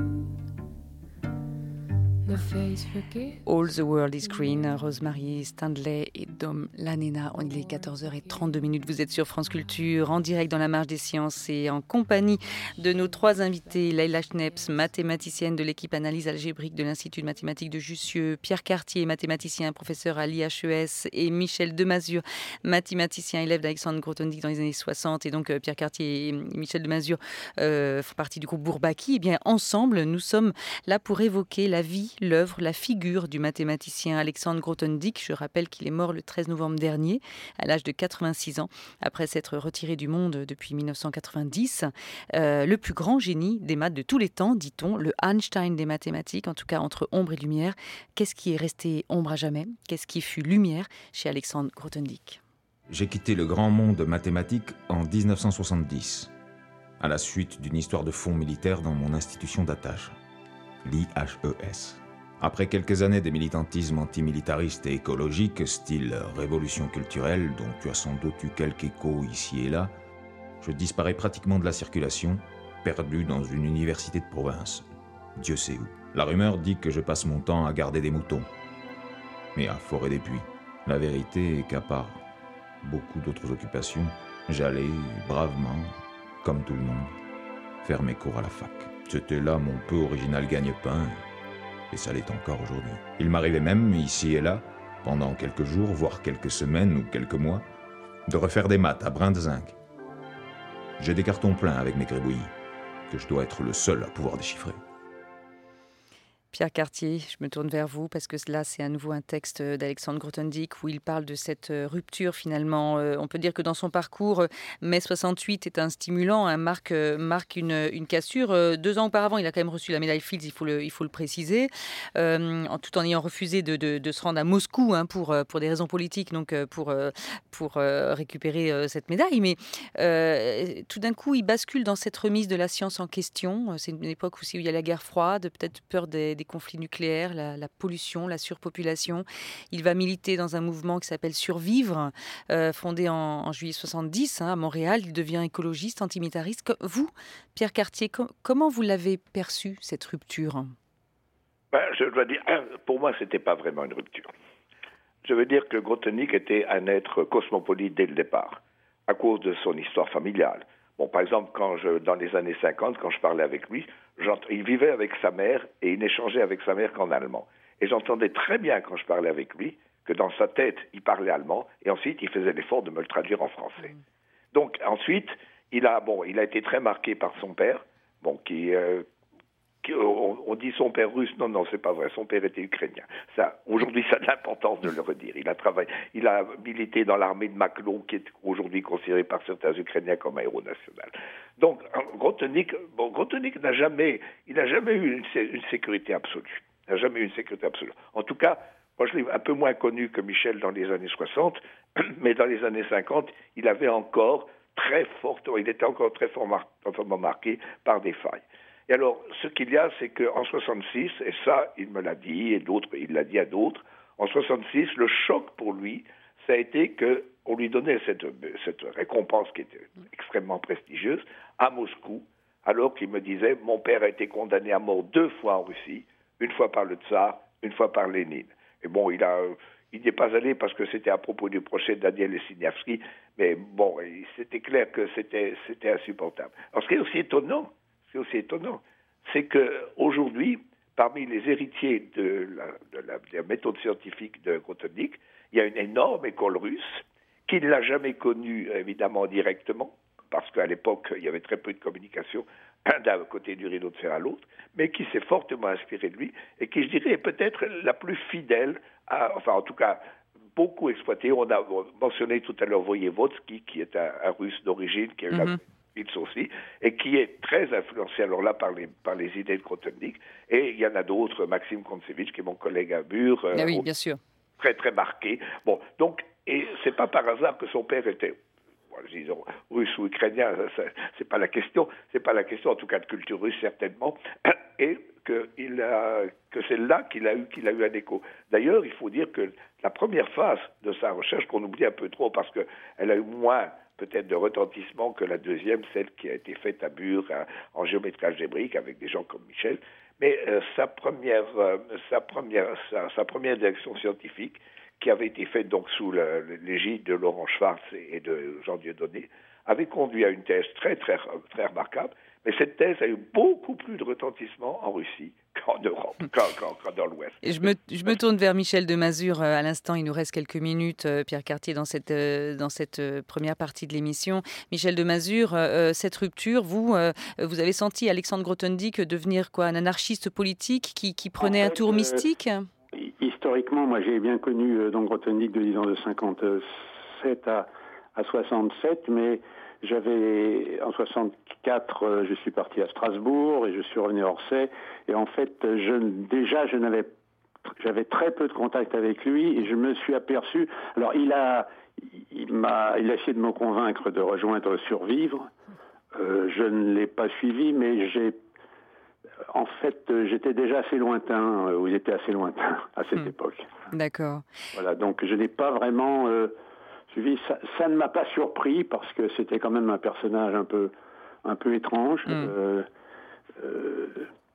All the World is Green, Rosemary Stanley et Dom Lanena. Il est quatorze heures trente-deux minutes. Vous êtes sur France Culture, en direct dans la Marche des Sciences et en compagnie de nos trois invités. Leïla Schneps, mathématicienne de l'équipe analyse algébrique de l'Institut de mathématiques de Jussieu, Pierre Cartier, mathématicien, professeur à l'I H E S, et Michel Demazure, mathématicien, élève d'Alexandre Grothendieck dans les années soixante. Et donc euh, Pierre Cartier et Michel Demazure euh, font partie du groupe Bourbaki. Et bien ensemble, nous sommes là pour évoquer la vie, l'œuvre, la figure du mathématicien Alexandre Grothendieck. Je rappelle qu'il est mort le treize novembre dernier, à l'âge de quatre-vingt-six ans, après s'être retiré du monde depuis dix-neuf cent quatre-vingt-dix. Euh, le plus grand génie des maths de tous les temps, dit-on, le Einstein des mathématiques, en tout cas entre ombre et lumière. Qu'est-ce qui est resté ombre à jamais ? Qu'est-ce qui fut lumière chez Alexandre Grothendieck ? J'ai quitté le grand monde mathématique en dix-neuf cent soixante-dix, à la suite d'une histoire de fonds militaires dans mon institution d'attache, l'I H E S. Après quelques années de militantisme antimilitariste et écologique, style révolution culturelle, dont tu as sans doute eu quelques échos ici et là, je disparais pratiquement de la circulation, perdu dans une université de province. Dieu sait où. La rumeur dit que je passe mon temps à garder des moutons, mais à forer des puits. La vérité est qu'à part beaucoup d'autres occupations, j'allais bravement, comme tout le monde, faire mes cours à la fac. C'était là mon peu original gagne-pain, et ça l'est encore aujourd'hui. Il m'arrivait même, ici et là, pendant quelques jours, voire quelques semaines ou quelques mois, de refaire des maths à brin de zinc. J'ai des cartons pleins avec mes gribouillis, que je dois être le seul à pouvoir déchiffrer. Pierre Cartier, je me tourne vers vous parce que là, c'est à nouveau un texte d'Alexandre Grothendieck où il parle de cette rupture finalement. On peut dire que dans son parcours, mai soixante-huit est un stimulant, hein, marque, marque une, une cassure. Deux ans auparavant, il a quand même reçu la médaille Fields, il faut le, il faut le préciser, euh, en, tout en ayant refusé de, de, de se rendre à Moscou hein, pour, pour des raisons politiques, donc pour, pour récupérer cette médaille. Mais euh, tout d'un coup, il bascule dans cette remise de la science en question. C'est une époque aussi où il y a la guerre froide, peut-être peur des, des conflits nucléaires, la, la pollution, la surpopulation. Il va militer dans un mouvement qui s'appelle Survivre, euh, fondé en, en juillet soixante-dix hein, à Montréal. Il devient écologiste, antimilitariste. Vous, Pierre Cartier, com- comment vous l'avez perçu, cette rupture ? Ben, je dois dire, pour moi, ce n'était pas vraiment une rupture. Je veux dire que Grothendieck était un être cosmopolite dès le départ, à cause de son histoire familiale. Bon, par exemple, quand je, dans les années cinquante, quand je parlais avec lui, il vivait avec sa mère et il n'échangeait avec sa mère qu'en allemand. Et j'entendais très bien quand je parlais avec lui que dans sa tête, il parlait allemand et ensuite il faisait l'effort de me le traduire en français. Mmh. Donc ensuite, il a, bon, il a été très marqué par son père, bon, qui, euh, On, on dit son père russe, non, non, c'est pas vrai, son père était ukrainien. Ça, aujourd'hui, ça a de l'importance de le redire. Il a travaillé, il a milité dans l'armée de Maclon, qui est aujourd'hui considérée par certains Ukrainiens comme un héros national. Donc, Grothendieck, bon, Grothendieck n'a jamais, il n'a jamais eu une, une sécurité absolue. Il n'a jamais eu une sécurité absolue. En tout cas, moi, je l'ai un peu moins connu que Michel dans les années soixante, mais dans les années cinquante, il avait encore très fort, il était encore très fortement marqué par des failles. Et alors, ce qu'il y a, c'est qu'en soixante-six, et ça, il me l'a dit, et d'autres, il l'a dit à d'autres, en soixante-six, le choc pour lui, ça a été qu'on lui donnait cette, cette récompense qui était extrêmement prestigieuse à Moscou, alors qu'il me disait, mon père a été condamné à mort deux fois en Russie, une fois par le tsar, une fois par Lénine. Et bon, il a... Il n'y est pas allé parce que c'était à propos du procès de Daniel Siniavski, mais bon, c'était clair que c'était, c'était insupportable. Alors, ce qui est aussi étonnant, ce qui est aussi étonnant, c'est qu'aujourd'hui, parmi les héritiers de la, de, la, de la méthode scientifique de Grothendieck, il y a une énorme école russe qui ne l'a jamais connue, évidemment, directement, parce qu'à l'époque, il y avait très peu de communication d'un côté du rideau de fer à l'autre, mais qui s'est fortement inspiré de lui et qui, je dirais, est peut-être la plus fidèle, à, enfin, en tout cas, beaucoup exploitée. On a mentionné tout à l'heure Voyevodsky, qui est un, un russe d'origine, qui a eu mm-hmm. la Pils aussi, et qui est très influencé, alors là, par les, par les idées de Grothendieck. Et il y en a d'autres, Maxime Kontsevitch, qui est mon collègue à Bure. Ah oui, bien sûr. Très, très marqué. Bon, donc, et c'est pas par hasard que son père était... disons, russe ou ukrainien, ça, c'est pas la question, c'est pas la question, en tout cas de culture russe certainement, et que, il a, que c'est là qu'il a eu, qu'il a eu un écho. D'ailleurs, il faut dire que la première phase de sa recherche, qu'on oublie un peu trop parce qu'elle a eu moins peut-être de retentissement que la deuxième, celle qui a été faite à Bure hein, en géométrie algébrique avec des gens comme Michel, mais euh, sa première, euh, sa première, sa, sa première direction scientifique, qui avait été faite donc sous le, l'égide de Laurent Schwartz et de Jean Dieudonné, avait conduit à une thèse très, très, très remarquable. Mais cette thèse a eu beaucoup plus de retentissement en Russie qu'en Europe, qu'en, qu'en, qu'en dans l'Ouest. Et je me, je me tourne vers Michel de Mazure à l'instant. Il nous reste quelques minutes, Pierre Cartier, dans cette, dans cette première partie de l'émission. Michel de Mazure, cette rupture, vous, vous avez senti Alexandre Grothendieck devenir quoi, un anarchiste politique qui, qui prenait en fait, un tour euh... mystique ? Historiquement, moi j'ai bien connu euh, donc Grothendieck de disons de cinquante-sept à, à soixante-sept, mais j'avais en soixante-quatre, euh, je suis parti à Strasbourg et je suis revenu à Orsay, et en fait je, déjà je n'avais j'avais très peu de contact avec lui et je me suis aperçu. Alors il a il m'a il a essayé de me convaincre de rejoindre Survivre. Euh, je ne l'ai pas suivi, mais j'ai En fait, j'étais déjà assez lointain, ou j'étais assez lointain à cette mmh. époque. D'accord. Voilà, donc je n'ai pas vraiment euh, suivi. Ça, ça ne m'a pas surpris parce que c'était quand même un personnage un peu, un peu étrange. Mmh. Euh, euh,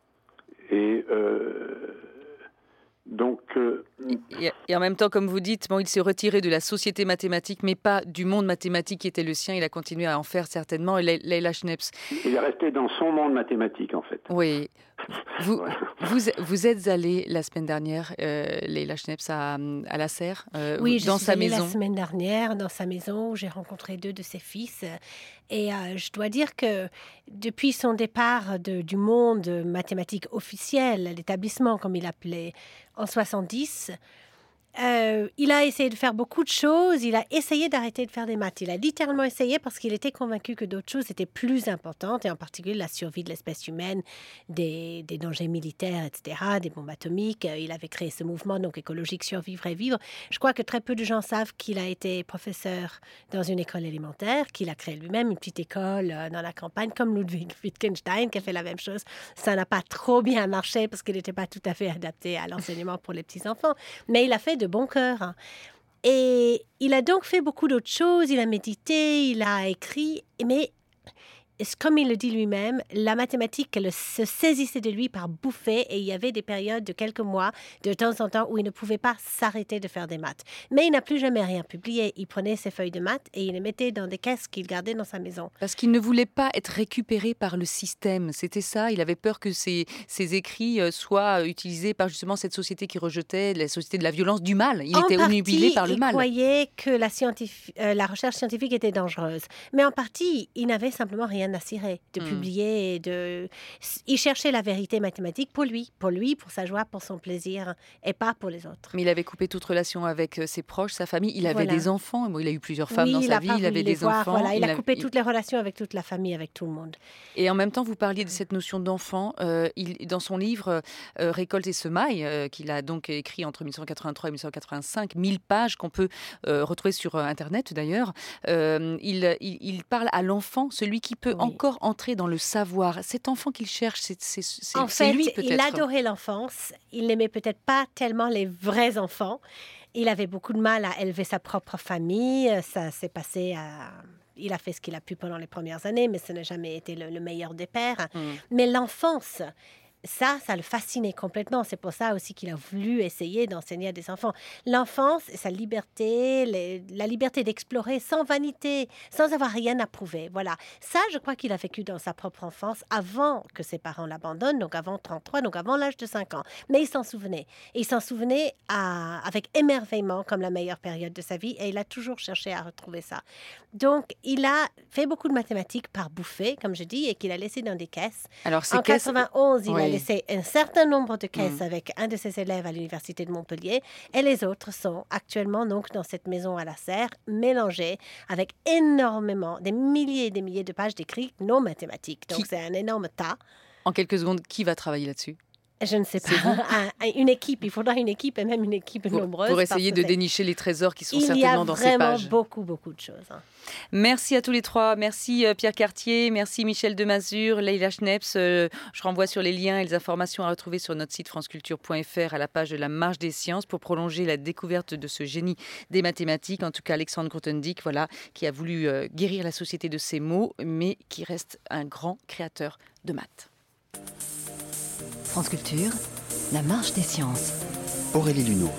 et euh, donc. Euh, et, et en même temps, comme vous dites, bon, il s'est retiré de la société mathématique, mais pas du monde mathématique qui était le sien. Il a continué à en faire certainement. Et Leila Schneps. Il est resté dans son monde mathématique, en fait. Oui. Vous, vous, vous êtes allée la semaine dernière, euh, Leila Schneps, à, à la Serre, euh, oui, dans sa maison. Oui, je suis allée la semaine dernière dans sa maison où j'ai rencontré deux de ses fils. Et euh, je dois dire que depuis son départ de, du monde mathématique officiel, l'établissement, comme il appelait, en soixante-dix, Euh, il a essayé de faire beaucoup de choses. Il a essayé d'arrêter de faire des maths. Il a littéralement essayé parce qu'il était convaincu que d'autres choses étaient plus importantes, et en particulier la survie de l'espèce humaine, des, des dangers militaires, et cetera, des bombes atomiques. Il avait créé ce mouvement donc écologique Survivre et Vivre. Je crois que très peu de gens savent qu'il a été professeur dans une école élémentaire, qu'il a créé lui-même une petite école dans la campagne, comme Ludwig Wittgenstein, qui a fait la même chose. Ça n'a pas trop bien marché parce qu'il n'était pas tout à fait adapté à l'enseignement pour les petits-enfants. Mais il a fait de bon cœur. Et il a donc fait beaucoup d'autres choses. Il a médité, il a écrit, mais comme il le dit lui-même, la mathématique elle se saisissait de lui par bouffées, et il y avait des périodes de quelques mois, de temps en temps, où il ne pouvait pas s'arrêter de faire des maths. Mais il n'a plus jamais rien publié. Il prenait ses feuilles de maths et il les mettait dans des caisses qu'il gardait dans sa maison. Parce qu'il ne voulait pas être récupéré par le système. C'était ça. Il avait peur que ses, ses écrits soient utilisés par justement cette société qui rejetait, la société de la violence, du mal. Il en était partie, obnubilé par le mal. Il croyait que la, scientifi- euh, la recherche scientifique était dangereuse. Mais en partie, il n'avait simplement rien rien à cirer, de Mm. publier. Et de... Il cherchait la vérité mathématique pour lui, pour lui, pour sa joie, pour son plaisir, et pas pour les autres. Mais il avait coupé toute relation avec ses proches, sa famille. Il avait Voilà. des enfants. Bon, il a eu plusieurs femmes oui, dans il sa a vie. pas Il avait voulu les des voir, enfants. Voilà. Il, il a coupé il... toutes les relations avec toute la famille, avec tout le monde. Et en même temps, vous parliez de cette notion d'enfant. Euh, il, dans son livre euh, Récolte et semailles, euh, qu'il a donc écrit entre dix-neuf cent quatre-vingt-trois et dix-neuf cent quatre-vingt-cinq, mille pages qu'on peut euh, retrouver sur euh, Internet d'ailleurs, euh, il, il, il parle à l'enfant, celui qui peut Oui. encore entrer dans le savoir. Cet enfant qu'il cherche, c'est, c'est, c'est, En c'est fait, lui peut-être. il adorait l'enfance. Il n'aimait peut-être pas tellement les vrais enfants. Il avait beaucoup de mal à élever sa propre famille. Ça s'est passé à... Il a fait ce qu'il a pu pendant les premières années, mais ce n'a jamais été le, le meilleur des pères. Mm. Mais l'enfance, ça, ça le fascinait complètement. C'est pour ça aussi qu'il a voulu essayer d'enseigner à des enfants. L'enfance, sa liberté, les, la liberté d'explorer sans vanité, sans avoir rien à prouver. Voilà. Ça, je crois qu'il a vécu dans sa propre enfance avant que ses parents l'abandonnent, donc avant trente-trois, donc avant l'âge de cinq ans. Mais il s'en souvenait. Et il s'en souvenait à, avec émerveillement comme la meilleure période de sa vie et il a toujours cherché à retrouver ça. Donc, il a fait beaucoup de mathématiques par bouffée, comme je dis, et qu'il a laissé dans des caisses. Alors, ces en caisses... quatre-vingt-onze, il Oui. a laissé un certain nombre de caisses Mm. avec un de ses élèves à l'Université de Montpellier. Et les autres sont actuellement donc dans cette maison à la serre, mélangées avec énormément, des milliers et des milliers de pages d'écrits non mathématiques. Donc, Qui- c'est un énorme tas. En quelques secondes, qui va travailler là-dessus? Je ne sais pas. C'est vous. Un- un- une équipe, il faudra une équipe et même une équipe Pour, nombreuse. pour parce essayer que de c'est- dénicher les trésors qui sont Il y a certainement dans ces vraiment pages. beaucoup, beaucoup de choses. hein. Merci à tous les trois. Merci euh, Pierre Cartier, merci Michel Demazure, Leila Schneps. Euh, je renvoie sur les liens et les informations à retrouver sur notre site franceculture point f r à la page de la Marche des sciences pour prolonger la découverte de ce génie des mathématiques. En tout cas, Alexandre Grothendieck, voilà, qui a voulu euh, guérir la société de ses mots, mais qui reste un grand créateur de maths. France Culture, la Marche des sciences. Aurélie Luneau.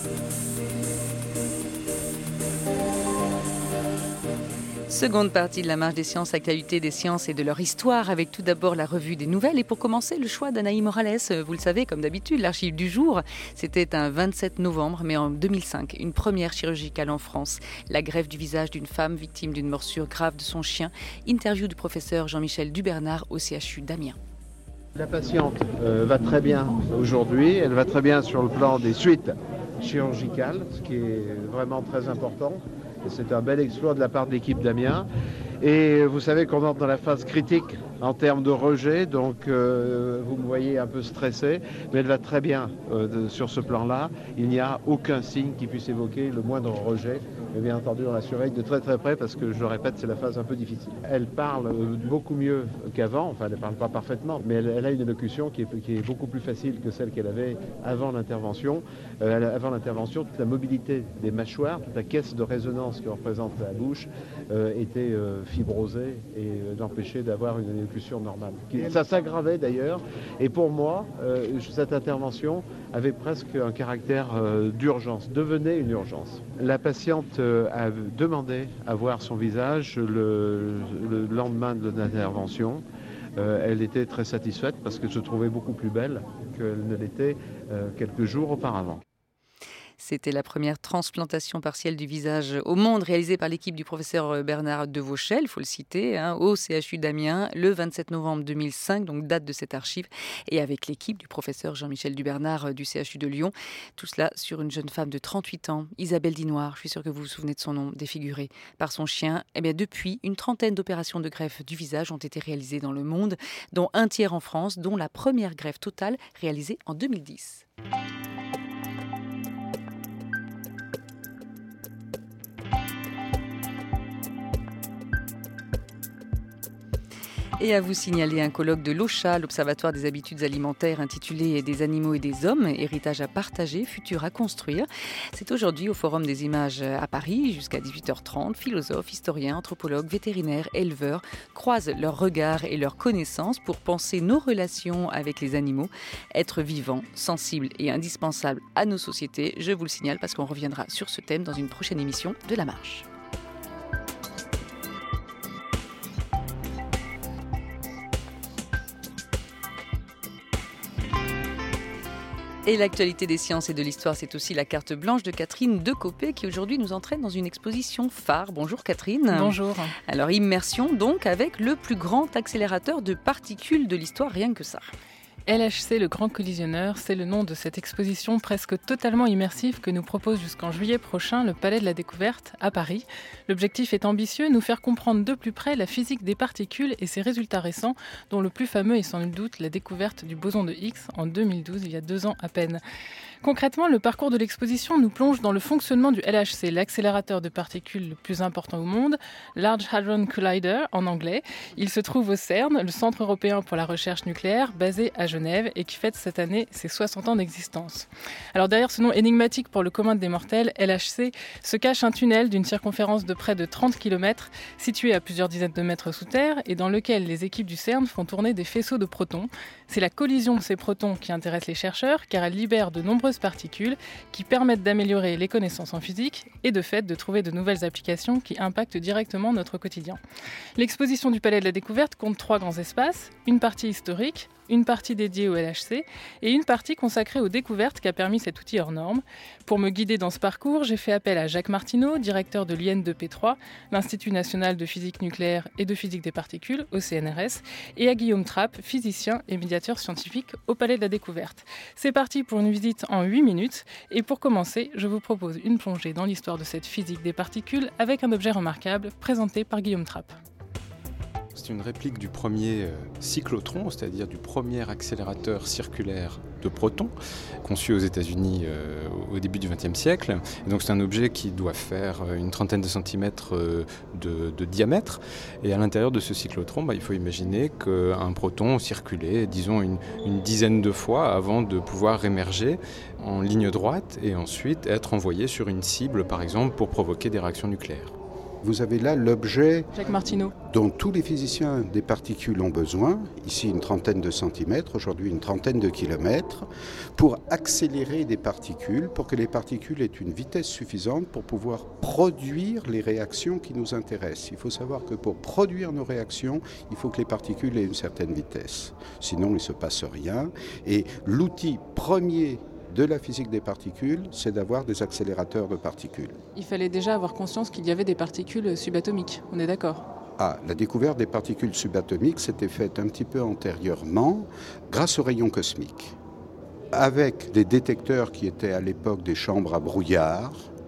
Seconde partie de la Marche des sciences, actualité des sciences et de leur histoire, avec tout d'abord la revue des nouvelles. Et pour commencer, le choix d'Anaï Morales. Vous le savez, comme d'habitude, l'archive du jour, c'était un vingt-sept novembre, mais en deux mille cinq, une première chirurgicale en France. La greffe du visage d'une femme victime d'une morsure grave de son chien. Interview du professeur Jean-Michel Dubernard au C H U d'Amiens. La patiente euh, va très bien aujourd'hui, elle va très bien sur le plan des suites chirurgicales, ce qui est vraiment très important. Et c'est un bel exploit de la part de l'équipe d'Amiens. Et vous savez qu'on entre dans la phase critique en termes de rejet, donc euh, vous me voyez un peu stressé, mais elle va très bien euh, de, sur ce plan-là. Il n'y a aucun signe qui puisse évoquer le moindre rejet. Et bien entendu, on la surveille de très très près parce que, je le répète, c'est la phase un peu difficile. Elle parle euh, beaucoup mieux qu'avant, enfin elle ne parle pas parfaitement, mais elle, elle a une élocution qui est, qui est beaucoup plus facile que celle qu'elle avait avant l'intervention. Euh, elle- avant l'intervention, toute la mobilité des mâchoires, toute la caisse de résonance que représente la bouche euh, était euh, fibrosée et euh, l'empêchait d'avoir une élocution normale. Qui- Ça s'aggravait d'ailleurs, et pour moi, euh, cette intervention avait presque un caractère euh, d'urgence, devenait une urgence. La patiente euh, a demandé à voir son visage le, le lendemain de l'intervention. Euh, elle était très satisfaite parce qu'elle se trouvait beaucoup plus belle qu'elle ne l'était euh, quelques jours auparavant. C'était la première transplantation partielle du visage au monde réalisée par l'équipe du professeur Bernard Devauchel, il faut le citer, hein, au C H U d'Amiens le vingt-sept novembre deux mille cinq, donc date de cette archive, et avec l'équipe du professeur Jean-Michel Dubernard du C H U de Lyon. Tout cela sur une jeune femme de trente-huit ans, Isabelle Dinoir, je suis sûre que vous vous souvenez de son nom, défiguré par son chien. Eh bien, depuis, une trentaine d'opérations de greffe du visage ont été réalisées dans le monde, dont un tiers en France, dont la première greffe totale réalisée en deux mille dix. Et à vous signaler un colloque de l'O C H A, l'Observatoire des habitudes alimentaires, intitulé « Des animaux et des hommes, héritage à partager, futur à construire ». C'est aujourd'hui au Forum des images à Paris, jusqu'à dix-huit heures trente. Philosophes, historiens, anthropologues, vétérinaires, éleveurs croisent leurs regards et leurs connaissances pour penser nos relations avec les animaux, être vivants, sensibles et indispensables à nos sociétés. Je vous le signale parce qu'on reviendra sur ce thème dans une prochaine émission de La Marche. Et l'actualité des sciences et de l'histoire, c'est aussi la carte blanche de Catherine Decopé qui aujourd'hui nous entraîne dans une exposition phare. Bonjour Catherine. Bonjour. Alors immersion donc avec le plus grand accélérateur de particules de l'histoire, rien que ça. L H C, le Grand Collisionneur, c'est le nom de cette exposition presque totalement immersive que nous propose jusqu'en juillet prochain le Palais de la Découverte à Paris. L'objectif est ambitieux, nous faire comprendre de plus près la physique des particules et ses résultats récents, dont le plus fameux est sans nul doute la découverte du boson de Higgs en deux mille douze, il y a deux ans à peine. Concrètement, le parcours de l'exposition nous plonge dans le fonctionnement du L H C, l'accélérateur de particules le plus important au monde, Large Hadron Collider en anglais. Il se trouve au CERN, le Centre européen pour la recherche nucléaire, basé à Genève et qui fête cette année ses soixante ans d'existence. Alors derrière ce nom énigmatique pour le commun des mortels, L H C, se cache un tunnel d'une circonférence de près de trente kilomètres, situé à plusieurs dizaines de mètres sous terre et dans lequel les équipes du CERN font tourner des faisceaux de protons. C'est la collision de ces protons qui intéresse les chercheurs car elle libère de nombreuses particules qui permettent d'améliorer les connaissances en physique et de fait de trouver de nouvelles applications qui impactent directement notre quotidien. L'exposition du Palais de la Découverte compte trois grands espaces, une partie historique, une partie dédiée au L H C et une partie consacrée aux découvertes qu'a permis cet outil hors norme. Pour me guider dans ce parcours, j'ai fait appel à Jacques Martineau, directeur de l'I N deux P trois, l'Institut national de physique nucléaire et de physique des particules, au C N R S, et à Guillaume Trapp, physicien et médiateur scientifique au Palais de la Découverte. C'est parti pour une visite en huit minutes et pour commencer, je vous propose une plongée dans l'histoire de cette physique des particules avec un objet remarquable présenté par Guillaume Trapp. C'est une réplique du premier cyclotron, c'est-à-dire du premier accélérateur circulaire de protons, conçu aux États-Unis euh, au début du vingtième siècle. Et donc c'est un objet qui doit faire une trentaine de centimètres de, de diamètre. Et à l'intérieur de ce cyclotron, bah, il faut imaginer qu'un proton circulait, disons, une, une dizaine de fois avant de pouvoir émerger en ligne droite et ensuite être envoyé sur une cible, par exemple, pour provoquer des réactions nucléaires. Vous avez là l'objet Jacques Martineau. Dont tous les physiciens des particules ont besoin, ici une trentaine de centimètres, aujourd'hui une trentaine de kilomètres, pour accélérer des particules, pour que les particules aient une vitesse suffisante pour pouvoir produire les réactions qui nous intéressent. Il faut savoir que pour produire nos réactions, il faut que les particules aient une certaine vitesse. Sinon, il ne se passe rien. Et l'outil premier de la physique des particules, c'est d'avoir des accélérateurs de particules. Il fallait déjà avoir conscience qu'il y avait des particules subatomiques, on est d'accord ? Ah, la découverte des particules subatomiques s'était faite un petit peu antérieurement grâce aux rayons cosmiques. Avec des détecteurs qui étaient à l'époque des chambres à brouillard,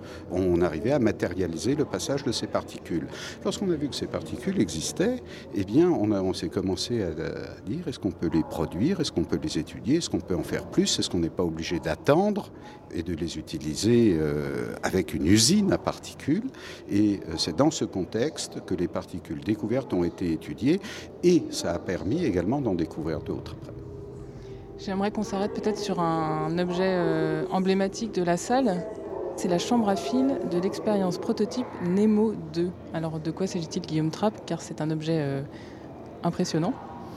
on arrivait à matérialiser le passage de ces particules. Lorsqu'on a vu que ces particules existaient, eh bien, on, a, on s'est commencé à, à dire est-ce qu'on peut les produire, est-ce qu'on peut les étudier, est-ce qu'on peut en faire plus, est-ce qu'on n'est pas obligé d'attendre et de les utiliser euh, avec une usine à particules. Et euh, c'est dans ce contexte que les particules découvertes ont été étudiées et ça a permis également d'en découvrir d'autres. J'aimerais qu'on s'arrête peut-être sur un objet euh, emblématique de la salle. C'est la chambre à fil de l'expérience prototype Nemo deux. Alors de quoi s'agit-il, Guillaume Trapp, car c'est un objet euh, impressionnant.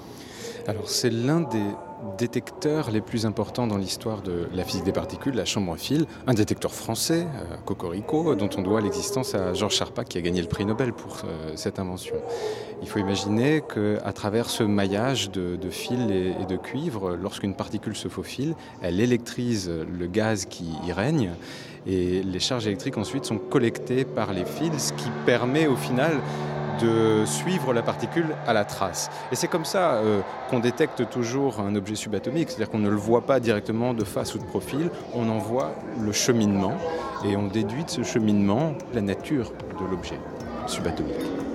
Alors c'est l'un des détecteurs les plus importants dans l'histoire de la physique des particules, la chambre à fil, un détecteur français, euh, Cocorico, dont on doit l'existence à Georges Charpak qui a gagné le prix Nobel pour euh, cette invention. Il faut imaginer qu'à travers ce maillage de, de fils et, et de cuivre, lorsqu'une particule se faufile, elle électrise le gaz qui y règne et les charges électriques ensuite sont collectées par les fils, ce qui permet au final de suivre la particule à la trace. Et c'est comme ça euh, qu'on détecte toujours un objet subatomique, c'est-à-dire qu'on ne le voit pas directement de face ou de profil, on en voit le cheminement et on déduit de ce cheminement la nature de l'objet subatomique.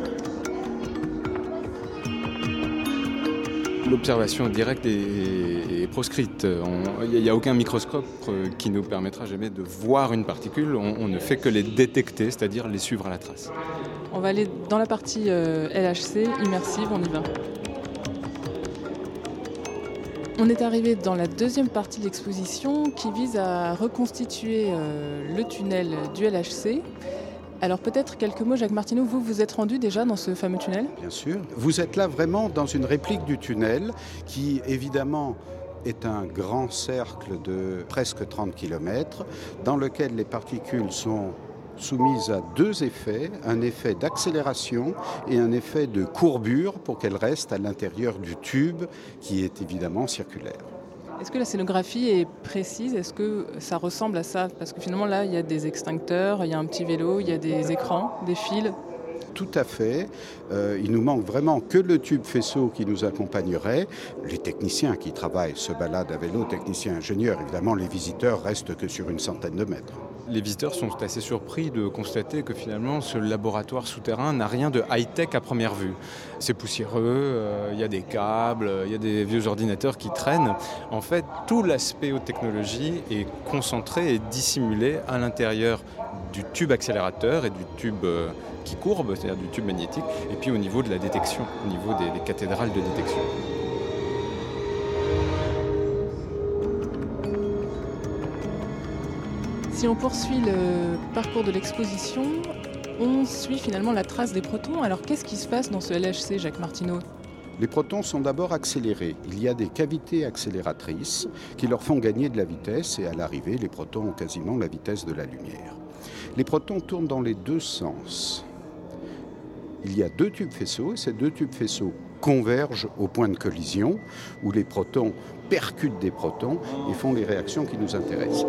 L'observation directe est, est proscrite. Il n'y a aucun microscope qui nous permettra jamais de voir une particule. On, on ne fait que les détecter, c'est-à-dire les suivre à la trace. On va aller dans la partie euh, L H C, immersive, on y va. On est arrivé dans la deuxième partie de l'exposition qui vise à reconstituer euh, le tunnel du L H C. Alors peut-être quelques mots, Jacques Martineau, vous vous êtes rendu déjà dans ce fameux tunnel ? Bien sûr. Vous êtes là vraiment dans une réplique du tunnel qui évidemment est un grand cercle de presque trente kilomètres dans lequel les particules sont soumises à deux effets, un effet d'accélération et un effet de courbure pour qu'elles restent à l'intérieur du tube qui est évidemment circulaire. Est-ce que la scénographie est précise? Est-ce que ça ressemble à ça? Parce que finalement là, il y a des extincteurs, il y a un petit vélo, il y a des écrans, des fils. Tout à fait. Euh, il nous manque vraiment que le tube faisceau qui nous accompagnerait. Les techniciens qui travaillent se baladent à vélo, techniciens, ingénieurs. Évidemment, les visiteurs restent que sur une centaine de mètres. Les visiteurs sont assez surpris de constater que finalement ce laboratoire souterrain n'a rien de high-tech à première vue. C'est poussiéreux, euh, il y a des câbles, il y a des vieux ordinateurs qui traînent. En fait, tout l'aspect haute technologie est concentré et dissimulé à l'intérieur du tube accélérateur et du tube euh, qui courbe, c'est-à-dire du tube magnétique, et puis au niveau de la détection, au niveau des, des cathédrales de détection. Si on poursuit le parcours de l'exposition, on suit finalement la trace des protons. Alors qu'est-ce qui se passe dans ce L H C, Jacques Martineau? Les protons sont d'abord accélérés. Il y a des cavités accélératrices qui leur font gagner de la vitesse et à l'arrivée, les protons ont quasiment la vitesse de la lumière. Les protons tournent dans les deux sens. Il y a deux tubes faisceaux et ces deux tubes faisceaux convergent au point de collision où les protons percutent des protons et font les réactions qui nous intéressent.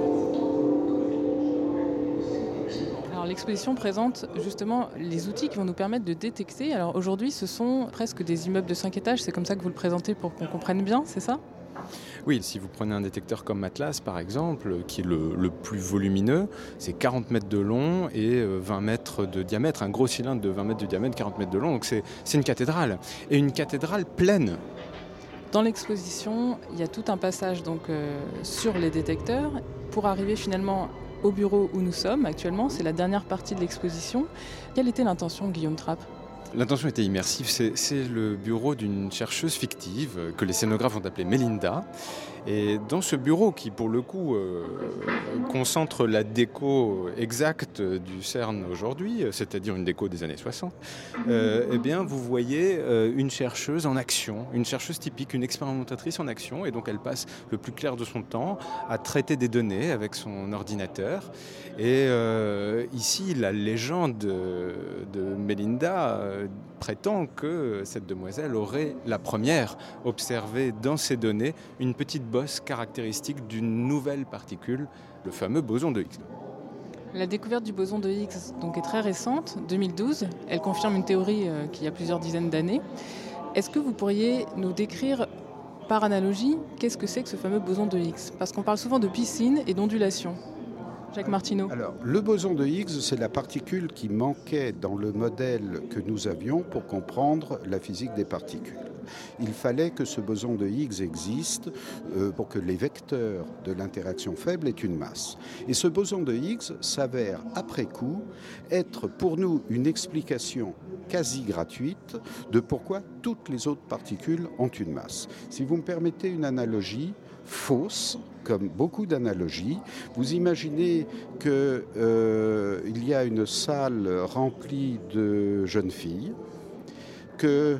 Alors l'exposition présente justement les outils qui vont nous permettre de détecter. Alors aujourd'hui, ce sont presque des immeubles de cinq étages. C'est comme ça que vous le présentez pour qu'on comprenne bien, c'est ça ? Oui, si vous prenez un détecteur comme Atlas, par exemple, qui est le, le plus volumineux, c'est quarante mètres de long et vingt mètres de diamètre, un gros cylindre de vingt mètres de diamètre, quarante mètres de long, donc c'est, c'est une cathédrale, et une cathédrale pleine. Dans l'exposition, il y a tout un passage donc, euh, sur les détecteurs pour arriver finalement au bureau où nous sommes actuellement. C'est la dernière partie de l'exposition. Quelle était l'intention, Guillaume Trapp ? L'intention était immersive, c'est, c'est le bureau d'une chercheuse fictive que les scénographes ont appelée Melinda. Et dans ce bureau qui, pour le coup, euh, concentre la déco exacte du CERN aujourd'hui, c'est-à-dire une déco des années soixante, euh, eh bien, vous voyez euh, une chercheuse en action, une chercheuse typique, une expérimentatrice en action, et donc elle passe le plus clair de son temps à traiter des données avec son ordinateur. Et euh, ici, la légende de, de Melinda euh, prétend que cette demoiselle aurait la première observé dans ces données une petite bosse caractéristique d'une nouvelle particule, le fameux boson de Higgs. La découverte du boson de Higgs donc, est très récente, deux mille douze. Elle confirme une théorie euh, qui a plusieurs dizaines d'années. Est-ce que vous pourriez nous décrire par analogie qu'est-ce que c'est que ce fameux boson de Higgs ? Parce qu'on parle souvent de piscine et d'ondulation. Jacques Martineau. Alors, le boson de Higgs, c'est la particule qui manquait dans le modèle que nous avions pour comprendre la physique des particules. Il fallait que ce boson de Higgs existe euh, pour que les vecteurs de l'interaction faible aient une masse. Et ce boson de Higgs s'avère, après coup, être pour nous une explication quasi gratuite de pourquoi toutes les autres particules ont une masse. Si vous me permettez une analogie fausse, comme beaucoup d'analogies, vous imaginez qu'il euh, y a une salle remplie de jeunes filles, que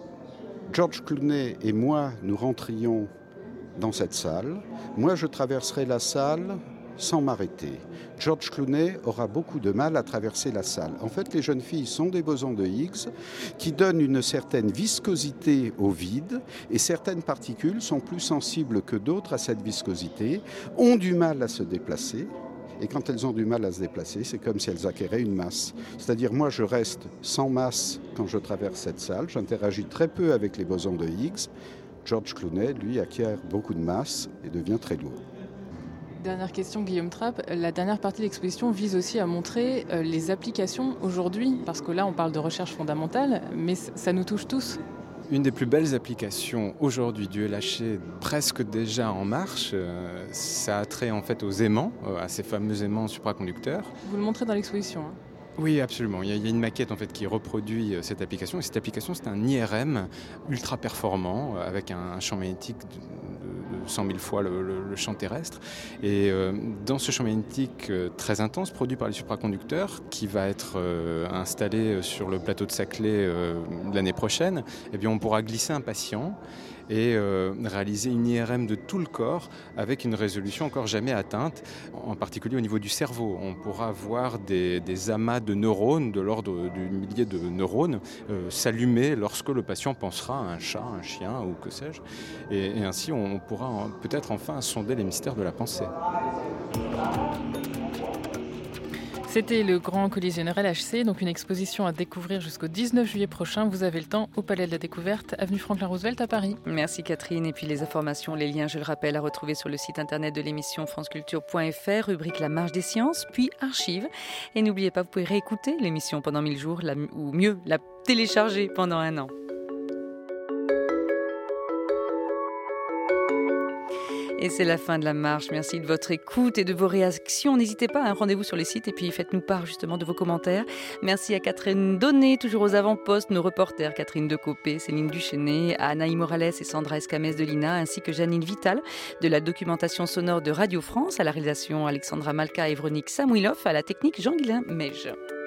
George Clooney et moi, nous rentrions dans cette salle. Moi, je traverserai la salle sans m'arrêter. George Clooney aura beaucoup de mal à traverser la salle. En fait, les jeunes filles sont des bosons de Higgs qui donnent une certaine viscosité au vide et certaines particules sont plus sensibles que d'autres à cette viscosité, ont du mal à se déplacer. Et quand elles ont du mal à se déplacer, c'est comme si elles acquéraient une masse. C'est-à-dire, moi, je reste sans masse quand je traverse cette salle. J'interagis très peu avec les bosons de Higgs. George Clooney, lui, acquiert beaucoup de masse et devient très lourd. Dernière question, Guillaume Trapp. La dernière partie de l'exposition vise aussi à montrer euh, les applications aujourd'hui, parce que là, on parle de recherche fondamentale, mais ça nous touche tous. Une des plus belles applications aujourd'hui du L H C, presque déjà en marche, euh, ça a trait en fait aux aimants, euh, à ces fameux aimants supraconducteurs. Vous le montrez dans l'exposition, hein ? Oui, absolument. Il y a une maquette en fait qui reproduit cette application. Et cette application, c'est un I R M ultra performant avec un champ magnétique de cent mille fois le, le, le champ terrestre. Et euh, dans ce champ magnétique euh, très intense, produit par les supraconducteurs, qui va être euh, installé sur le plateau de Saclay euh, l'année prochaine, eh bien, on pourra glisser un patient et euh, réaliser une I R M de tout le corps avec une résolution encore jamais atteinte, en particulier au niveau du cerveau. On pourra voir des, des amas de neurones, de l'ordre du millier de neurones, euh, s'allumer lorsque le patient pensera à un chat, un chien ou que sais-je. Et, et ainsi, on pourra en, peut-être enfin sonder les mystères de la pensée. C'était le Grand Collisionneur L H C, donc une exposition à découvrir jusqu'au dix-neuf juillet prochain. Vous avez le temps au Palais de la Découverte, avenue Franklin Roosevelt à Paris. Merci Catherine. Et puis les informations, les liens, je le rappelle, à retrouver sur le site internet de l'émission franceculture point f r, rubrique La Marche des Sciences, puis Archives. Et n'oubliez pas, vous pouvez réécouter l'émission pendant mille jours, la, ou mieux, la télécharger pendant un an. Et c'est la fin de la marche. Merci de votre écoute et de vos réactions. N'hésitez pas à un rendez-vous sur les sites et puis faites-nous part justement de vos commentaires. Merci à Catherine Donnet, toujours aux avant-postes, nos reporters Catherine Decopé, Céline Duchesnay, à Anaï Morales et Sandra Escamès de l'I N A, ainsi que Janine Vital de la documentation sonore de Radio France, à la réalisation Alexandra Malka et Véronique Samouilov, à la technique Jean-Guilain Meige.